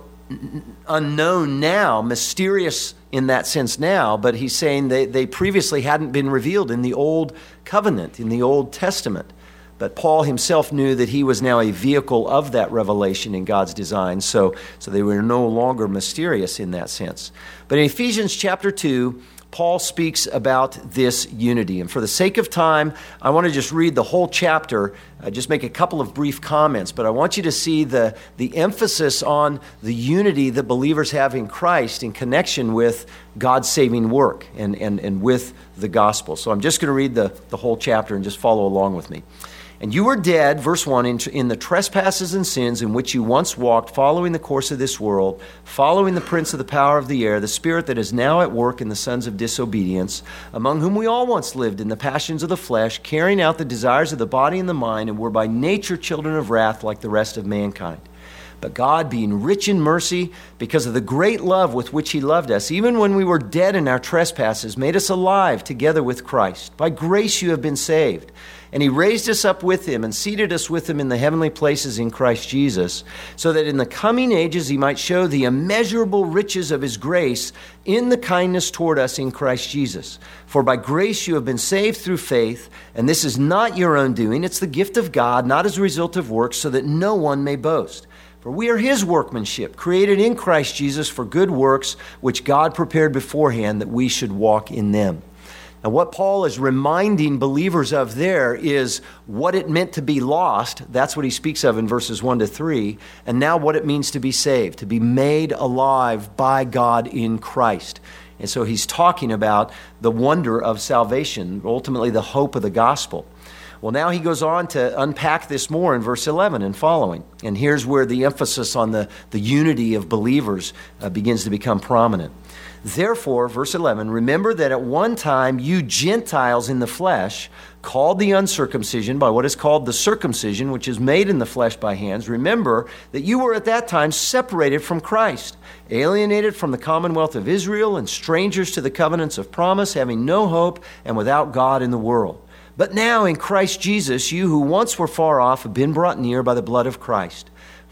unknown now, mysterious in that sense now, but he's saying they previously hadn't been revealed in the Old Covenant, in the Old Testament. But Paul himself knew that he was now a vehicle of that revelation in God's design, so they were no longer mysterious in that sense. But in Ephesians chapter 2, Paul speaks about this unity. And for the sake of time, I want to just read the whole chapter, just make a couple of brief comments, but I want you to see the emphasis on the unity that believers have in Christ in connection with God's saving work and with the gospel. So I'm just going to read the whole chapter and just follow along with me. And you were dead, verse 1, in the trespasses and sins in which you once walked, following the course of this world, following the prince of the power of the air, the spirit that is now at work in the sons of disobedience, among whom we all once lived in the passions of the flesh, carrying out the desires of the body and the mind, and were by nature children of wrath like the rest of mankind. But God, being rich in mercy, because of the great love with which he loved us, even when we were dead in our trespasses, made us alive together with Christ. By grace you have been saved. And he raised us up with him and seated us with him in the heavenly places in Christ Jesus, so that in the coming ages he might show the immeasurable riches of his grace in the kindness toward us in Christ Jesus. For by grace you have been saved through faith, and this is not your own doing, it's the gift of God, not as a result of works, so that no one may boast. For we are his workmanship, created in Christ Jesus for good works, which God prepared beforehand that we should walk in them. Now, what Paul is reminding believers of there is what it meant to be lost. That's what he speaks of in verses 1 to 3. And now what it means to be saved, to be made alive by God in Christ. And so he's talking about the wonder of salvation, ultimately the hope of the gospel. Well, now he goes on to unpack this more in verse 11 and following. And here's where the emphasis on the unity of believers begins to become prominent. Therefore, verse 11, remember that at one time you Gentiles in the flesh, called the uncircumcision by what is called the circumcision, which is made in the flesh by hands, remember that you were at that time separated from Christ, alienated from the commonwealth of Israel, and strangers to the covenants of promise, having no hope and without God in the world. But now in Christ Jesus, you who once were far off have been brought near by the blood of Christ. For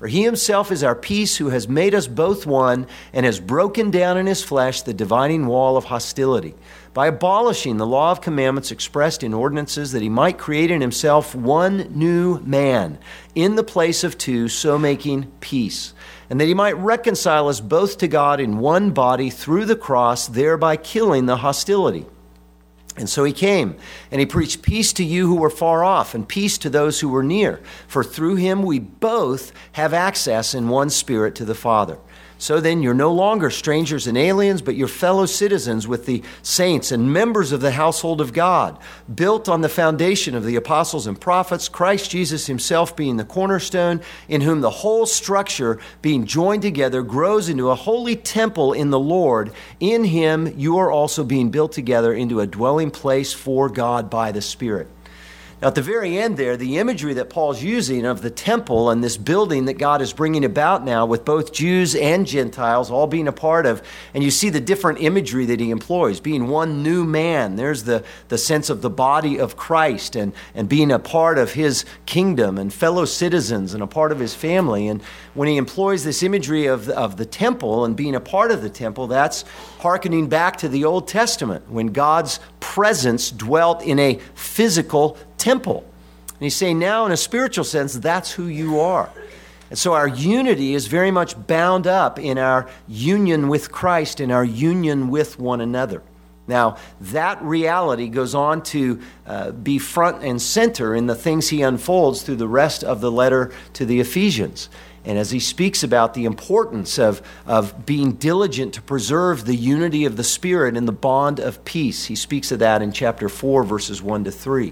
For he himself is our peace, who has made us both one and has broken down in his flesh the dividing wall of hostility, by abolishing the law of commandments expressed in ordinances, that he might create in himself one new man in the place of two, so making peace, and that he might reconcile us both to God in one body through the cross, thereby killing the hostility. And so he came, and he preached peace to you who were far off, and peace to those who were near. For through him we both have access in one Spirit to the Father. So then you're no longer strangers and aliens, but you're fellow citizens with the saints and members of the household of God, built on the foundation of the apostles and prophets, Christ Jesus himself being the cornerstone, in whom the whole structure, being joined together, grows into a holy temple in the Lord. In him you are also being built together into a dwelling place for God by the Spirit. Now, at the very end there, the imagery that Paul's using of the temple and this building that God is bringing about now with both Jews and Gentiles all being a part of, and you see the different imagery that he employs, being one new man. There's the sense of the body of Christ and being a part of his kingdom and fellow citizens and a part of his family. And when he employs this imagery of the temple and being a part of the temple, that's hearkening back to the Old Testament when God's presence dwelt in a physical temple. And he's saying now in a spiritual sense, that's who you are. And so our unity is very much bound up in our union with Christ and our union with one another. Now, that reality goes on to be front and center in the things he unfolds through the rest of the letter to the Ephesians. And as he speaks about the importance of being diligent to preserve the unity of the Spirit and the bond of peace, he speaks of that in chapter 4, verses 1 to 3.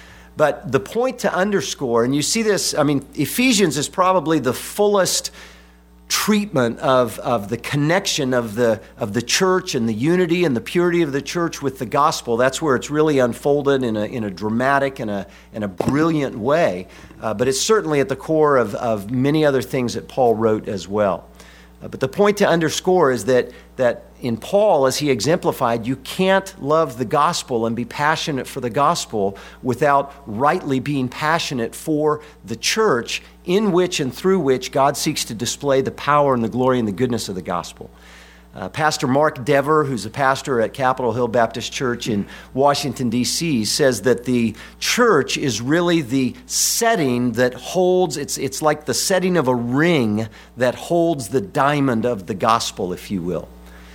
But the point to underscore, and you see this, Ephesians is probably the fullest treatment of the connection of the church and the unity and the purity of the church with the gospel. That's where it's really unfolded in a dramatic and a brilliant way. But it's certainly at the core of many other things that Paul wrote as well. But the point to underscore is that in Paul, as he exemplified, you can't love the gospel and be passionate for the gospel without rightly being passionate for the church in which and through which God seeks to display the power and the glory and the goodness of the gospel. Pastor Mark Dever, who's a pastor at Capitol Hill Baptist Church in Washington, D.C., says that the church is really the setting that holds, it's like the setting of a ring that holds the diamond of the gospel, if you will.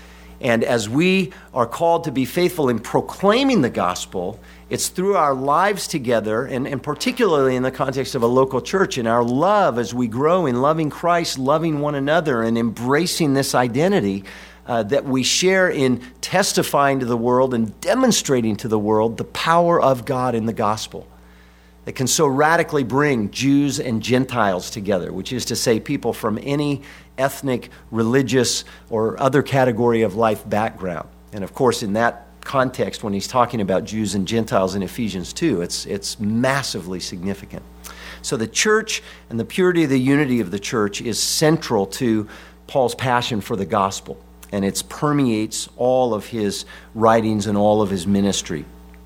And as we are called to be faithful in proclaiming the gospel, it's through our lives together, and particularly in the context of a local church, and our love as we grow in loving Christ, loving one another, and embracing this identity, that we share in testifying to the world and demonstrating to the world the power of God in the gospel that can so radically bring Jews and Gentiles together, which is to say people from any ethnic, religious, or other category of life background. And of course, in that context, when he's talking about Jews and Gentiles in Ephesians 2, it's massively significant. So the church and the purity of the unity of the church is central to Paul's passion for the gospel. And it permeates all of his writings and all of his ministry.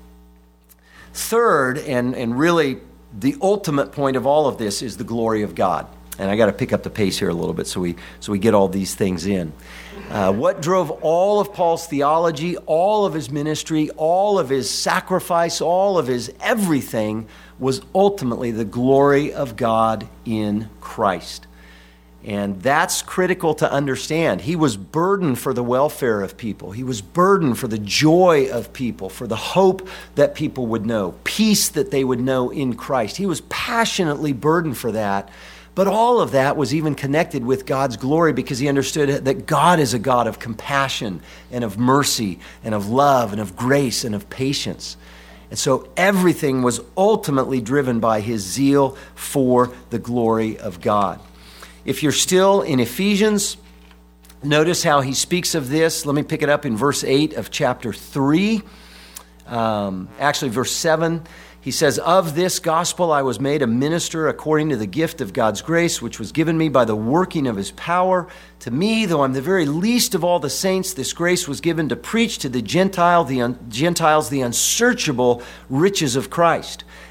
Third, and really the ultimate point of all of this, is the glory of God. And I got to pick up the pace here a little bit so we get all these things in. What drove all of Paul's theology, all of his ministry, all of his sacrifice, all of his everything was ultimately the glory of God in Christ. And that's critical to understand. He was burdened for the welfare of people. He was burdened for the joy of people, for the hope that people would know, peace that they would know in Christ. He was passionately burdened for that. But all of that was even connected with God's glory because he understood that God is a God of compassion and of mercy and of love and of grace and of patience. And so everything was ultimately driven by his zeal for the glory of God. If you're still in Ephesians, notice how he speaks of this. Let me pick it up in verse 8 of chapter 3. Actually, verse 7. He says, "Of this gospel I was made a minister according to the gift of God's grace, which was given me by the working of his power. To me, though I'm the very least of all the saints, this grace was given to preach to the Gentiles the unsearchable riches of Christ,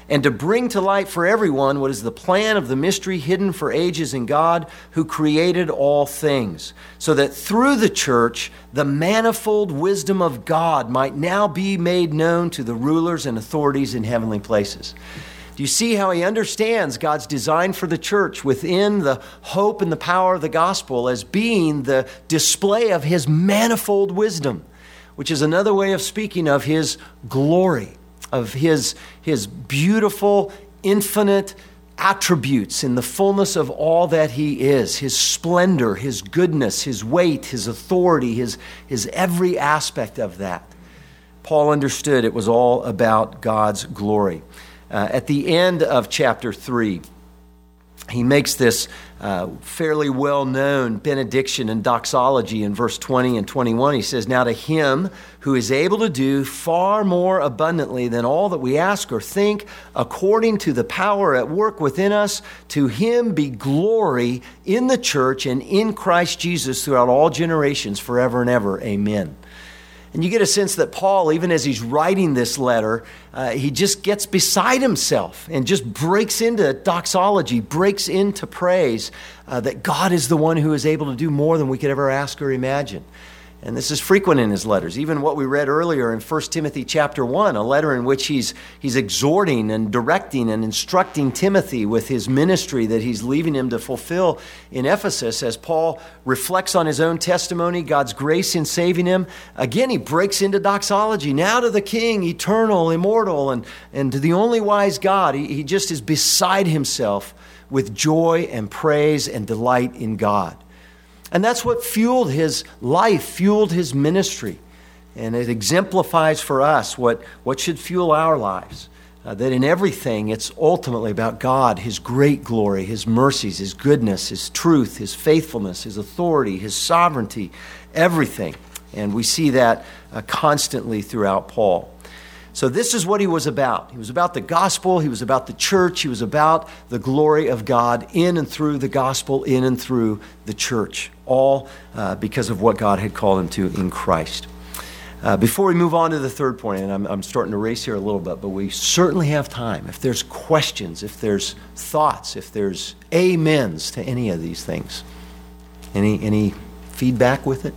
and to bring to light for everyone what is the plan of the mystery hidden for ages in God, who created all things, so that through the church the manifold wisdom of God might now be made known to the rulers and authorities in heavenly places. Do you see how he understands God's design for the church within the hope and the power of the gospel as being the display of his manifold wisdom, which is another way of speaking of his glory, of his beautiful, infinite attributes in the fullness of all that he is, his splendor, his goodness, his weight, his authority, his every aspect of that. Paul understood it was all about God's glory. At the end of chapter 3, he makes this fairly well-known benediction and doxology in verse 20 and 21. He says, "Now to him who is able to do far more abundantly than all that we ask or think, according to the power at work within us, to him be glory in the church and in Christ Jesus throughout all generations, forever and ever. Amen." And you get a sense that Paul, even as he's writing this letter, he just gets beside himself and just breaks into doxology, breaks into praise that God is the one who is able to do more than we could ever ask or imagine. And this is frequent in his letters. Even what we read earlier in 1 Timothy chapter 1, a letter in which he's exhorting and directing and instructing Timothy with his ministry that he's leaving him to fulfill in Ephesus. As Paul reflects on his own testimony, God's grace in saving him, again he breaks into doxology. Now to the King, eternal, immortal, and to the only wise God. He just is beside himself with joy and praise and delight in God. And that's what fueled his life, fueled his ministry. And it exemplifies for us what should fuel our lives. That in everything, it's ultimately about God, his great glory, his mercies, his goodness, his truth, his faithfulness, his authority, his sovereignty, everything. And we see that constantly throughout Paul. So this is what he was about. He was about the gospel. He was about the church. He was about the glory of God in and through the gospel, in and through the church, all because of what God had called him to in Christ. Before we move on to the third point, and I'm starting to race here a little bit, but we certainly have time. If there's questions, if there's thoughts, if there's amens to any of these things, any feedback with it?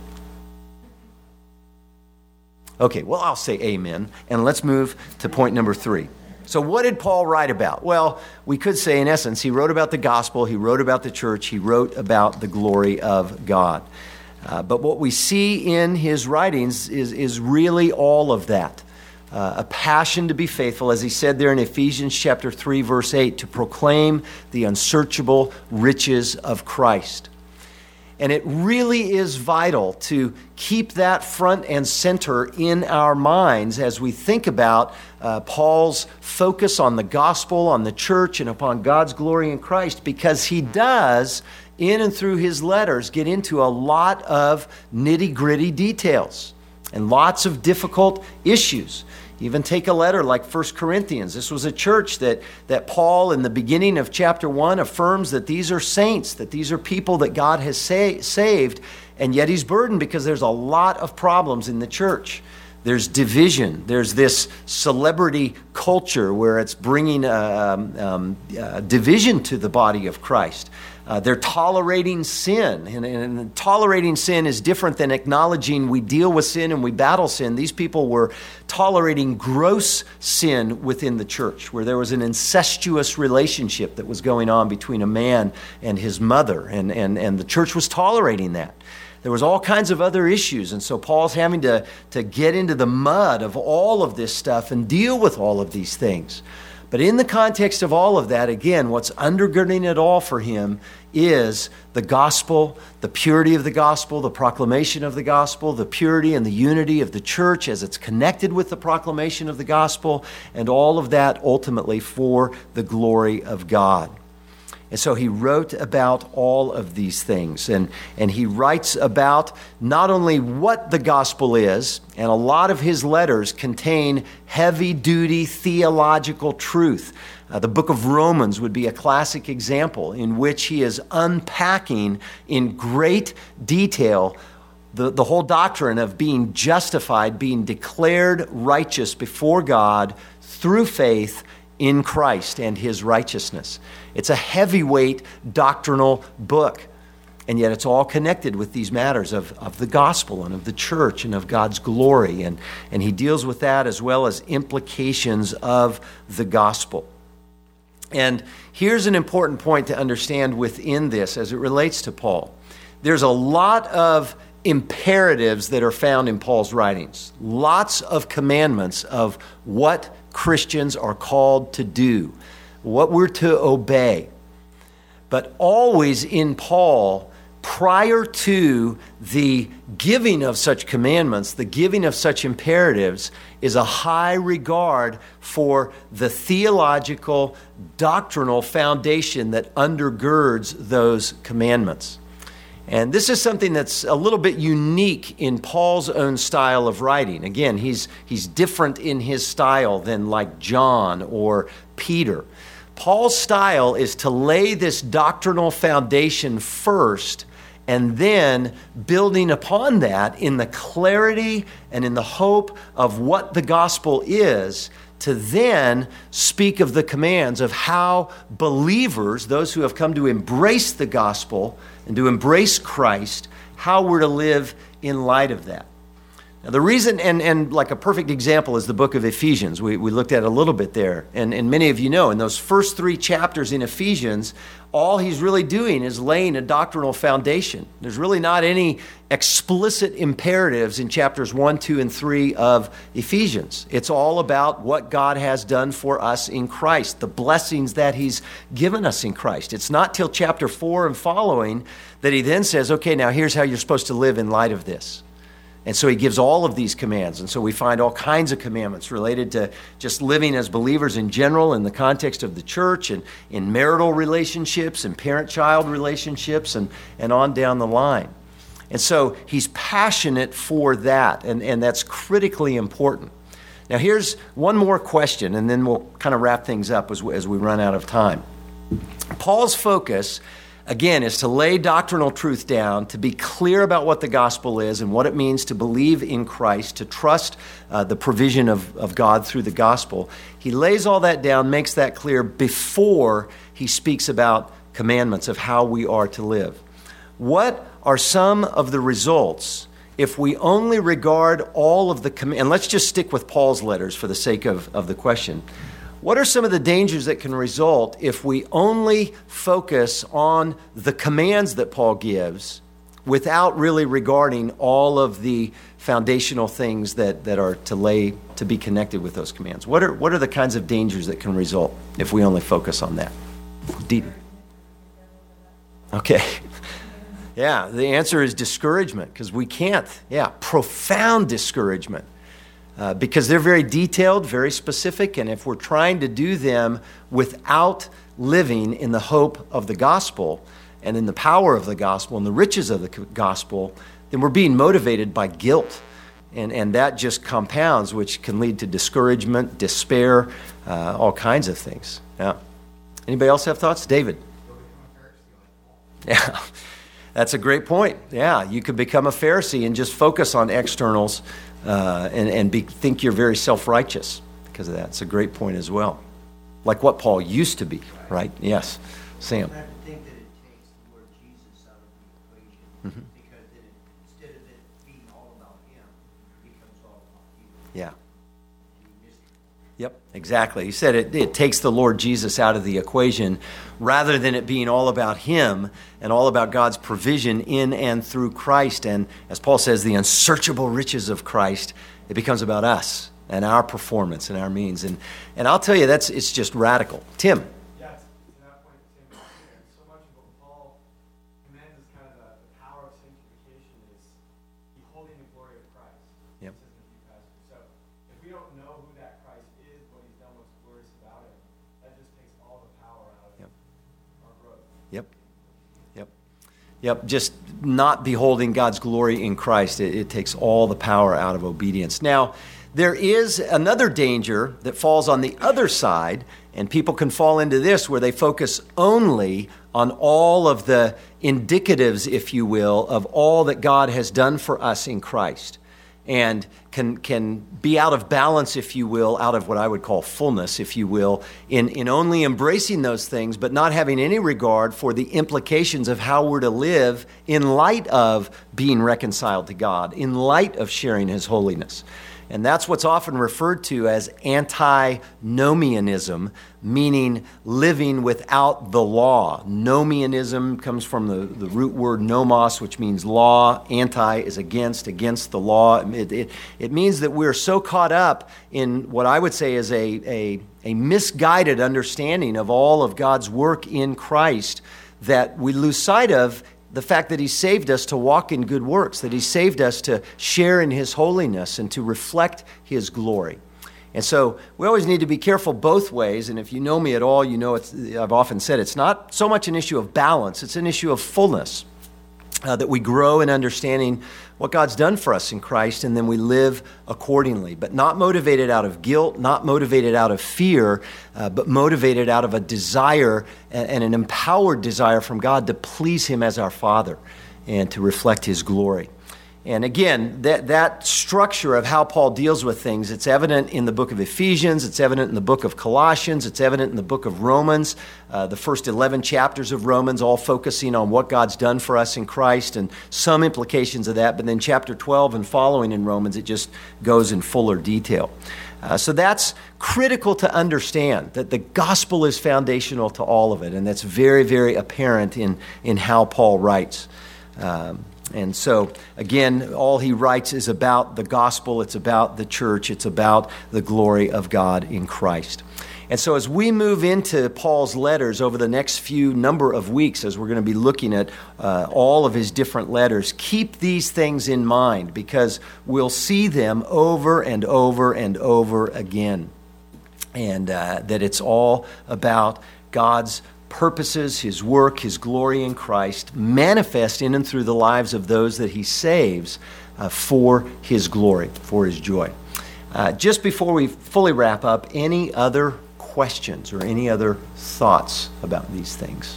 Okay, well, I'll say amen, and let's move to point number 3. So what did Paul write about? Well, we could say, in essence, he wrote about the gospel, he wrote about the church, he wrote about the glory of God. But what we see in his writings is really all of that. A passion to be faithful, as he said there in Ephesians chapter 3, verse 8, to proclaim the unsearchable riches of Christ. And it really is vital to keep that front and center in our minds as we think about Paul's focus on the gospel, on the church, and upon God's glory in Christ, because he does, in and through his letters, get into a lot of nitty-gritty details and lots of difficult issues. Even take a letter like 1 Corinthians. This was a church that Paul, in the beginning of chapter 1, affirms that these are saints, that these are people that God has saved, and yet he's burdened because there's a lot of problems in the church. There's division. There's this celebrity culture where it's bringing division to the body of Christ. They're tolerating sin, and tolerating sin is different than acknowledging we deal with sin and we battle sin. These people were tolerating gross sin within the church, where there was an incestuous relationship that was going on between a man and his mother, and the church was tolerating that. There was all kinds of other issues, and so Paul's having to get into the mud of all of this stuff and deal with all of these things. But in the context of all of that, again, what's undergirding it all for him is the gospel, the purity of the gospel, the proclamation of the gospel, the purity and the unity of the church as it's connected with the proclamation of the gospel, and all of that ultimately for the glory of God. And so he wrote about all of these things. And he writes about not only what the gospel is, and a lot of his letters contain heavy-duty theological truth. The book of Romans would be a classic example in which he is unpacking in great detail the whole doctrine of being justified, being declared righteous before God through faith in Christ and his righteousness. It's a heavyweight doctrinal book. And yet it's all connected with these matters of the gospel and of the church and of God's glory. And he deals with that as well as implications of the gospel. And here's an important point to understand within this as it relates to Paul. There's a lot of imperatives that are found in Paul's writings. Lots of commandments of what Christians are called to do, what we're to obey. But always in Paul, prior to the giving of such commandments, the giving of such imperatives, is a high regard for the theological, doctrinal foundation that undergirds those commandments. And this is something that's a little bit unique in Paul's own style of writing. Again, he's different in his style than like John or Peter. Paul's style is to lay this doctrinal foundation first, and then building upon that in the clarity and in the hope of what the gospel is, to then speak of the commands of how believers, those who have come to embrace the gospel and to embrace Christ, how we're to live in light of that. Now, the reason, and like a perfect example, is the book of Ephesians. We looked at it a little bit there. And many of you know, in those first 3 chapters in Ephesians, all he's really doing is laying a doctrinal foundation. There's really not any explicit imperatives in chapters 1, 2, and 3 of Ephesians. It's all about what God has done for us in Christ, the blessings that he's given us in Christ. It's not till chapter 4 and following that he then says, okay, now here's how you're supposed to live in light of this. And so he gives all of these commands. And so we find all kinds of commandments related to just living as believers in general in the context of the church and in marital relationships and parent-child relationships and on down the line. And so he's passionate for that, and that's critically important. Now here's one more question, and then we'll kind of wrap things up as we run out of time. Paul's focus, again, is to lay doctrinal truth down, to be clear about what the gospel is and what it means to believe in Christ, to trust the provision of God through the gospel. He lays all that down, makes that clear before he speaks about commandments of how we are to live. What are some of the results if we only regard all of the commandments? And let's just stick with Paul's letters for the sake of the question. What are some of the dangers that can result if we only focus on the commands that Paul gives without really regarding all of the foundational things that are to be connected with those commands? What are the kinds of dangers that can result if we only focus on that? Okay. Yeah, the answer is discouragement, because we can't. Yeah, profound discouragement. Because they're very detailed, very specific, and if we're trying to do them without living in the hope of the gospel and in the power of the gospel and the riches of the gospel, then we're being motivated by guilt. And that just compounds, which can lead to discouragement, despair, all kinds of things. Yeah. Anybody else have thoughts? David? Yeah, that's a great point. Yeah, you could become a Pharisee and just focus on externals and think you're very self-righteous because of that. It's a great point as well. Like what Paul used to be, right? Yes. Sam? I have to think that it takes the Lord Jesus out of the equation because then instead of it being all about him, it becomes all about you. Yeah. Yep, exactly. He said it takes the Lord Jesus out of the equation rather than it being all about him and all about God's provision in and through Christ. And as Paul says, the unsearchable riches of Christ, it becomes about us and our performance and our means. And I'll tell you, it's just radical. Tim? Yes, to that point, Tim, so much of what Paul commands is kind of the power of sanctification is beholding the glory of Christ. Yep. So if we don't know who that Christ is, what he's done, what's glorious about it, that just takes all the power out of our growth. Yep, just not beholding God's glory in Christ, it takes all the power out of obedience. Now, there is another danger that falls on the other side, and people can fall into this where they focus only on all of the indicatives, if you will, of all that God has done for us in Christ. and can be out of balance, if you will, out of what I would call fullness, if you will, in only embracing those things, but not having any regard for the implications of how we're to live in light of being reconciled to God, in light of sharing His holiness. And that's what's often referred to as antinomianism, meaning living without the law. Nomianism comes from the root word nomos, which means law. Anti is against the law. It means that we're so caught up in what I would say is a misguided understanding of all of God's work in Christ that we lose sight of the fact that He saved us to walk in good works, that He saved us to share in His holiness and to reflect His glory. And so we always need to be careful both ways. And if you know me at all, you know I've often said it's not so much an issue of balance, it's an issue of fullness. That we grow in understanding what God's done for us in Christ, and then we live accordingly. But not motivated out of guilt, not motivated out of fear, but motivated out of a desire and an empowered desire from God to please Him as our Father and to reflect His glory. And again, that structure of how Paul deals with things, it's evident in the book of Ephesians, it's evident in the book of Colossians, it's evident in the book of Romans, the first 11 chapters of Romans, all focusing on what God's done for us in Christ and some implications of that. But then chapter 12 and following in Romans, it just goes in fuller detail. So that's critical to understand, that the gospel is foundational to all of it. And that's very, very apparent in how Paul writes. And so, again, all he writes is about the gospel, it's about the church, it's about the glory of God in Christ. And so as we move into Paul's letters over the next few number of weeks, as we're going to be looking at all of his different letters, keep these things in mind, because we'll see them over and over and over again. And that it's all about God's purposes, His work, His glory in Christ, manifest in and through the lives of those that He saves for His glory, for His joy. Just before we fully wrap up, any other questions or any other thoughts about these things?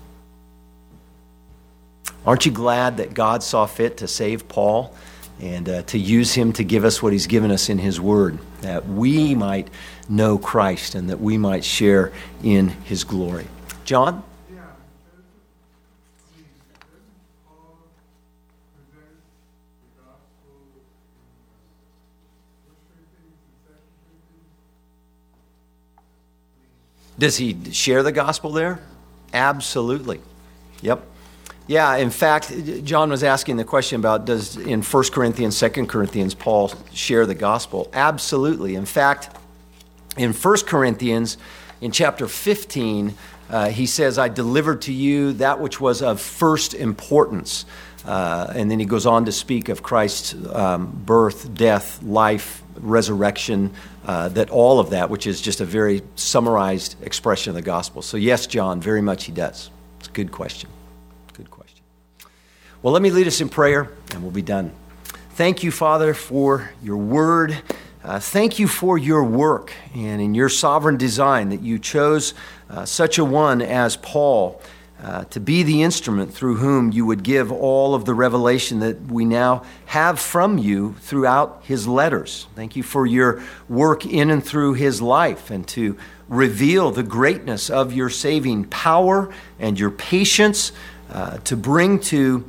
Aren't you glad that God saw fit to save Paul and to use him to give us what He's given us in His Word, that we might know Christ and that we might share in His glory? John? Yeah, doesn't Paul present the gospel in 1 Corinthians and 2 Corinthians? Does he share the gospel there? Absolutely. Yep. Yeah, in fact, John was asking the question about does in 1 Corinthians, 2 Corinthians, Paul share the gospel? Absolutely. In fact, in 1 Corinthians, in chapter 15, he says, I delivered to you that which was of first importance. And then he goes on to speak of Christ's birth, death, life, resurrection, that all of that, which is just a very summarized expression of the gospel. So yes, John, very much he does. It's a good question. Good question. Well, let me lead us in prayer, and we'll be done. Thank you, Father, for your word. Thank you for your work and in your sovereign design that you chose such a one as Paul to be the instrument through whom you would give all of the revelation that we now have from you throughout his letters. Thank you for your work in and through his life and to reveal the greatness of your saving power and your patience to bring to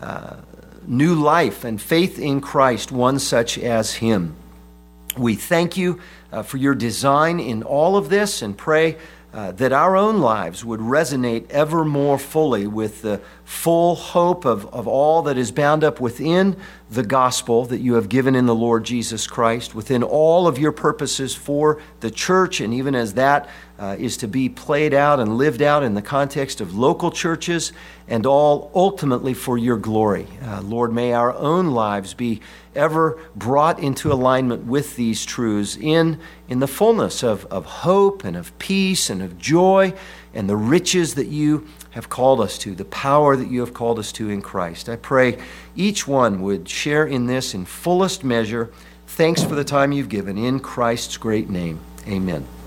new life and faith in Christ one such as him. We thank you for your design in all of this and pray that our own lives would resonate ever more fully with the full hope of all that is bound up within the gospel that you have given in the Lord Jesus Christ, within all of your purposes for the church, and even as that is to be played out and lived out in the context of local churches, and all ultimately for your glory. Lord, may our own lives be ever brought into alignment with these truths in the fullness of hope and of peace and of joy and the riches that you have called us to, the power that you have called us to in Christ. I pray each one would share in this in fullest measure. Thanks for the time you've given. In Christ's great name, amen.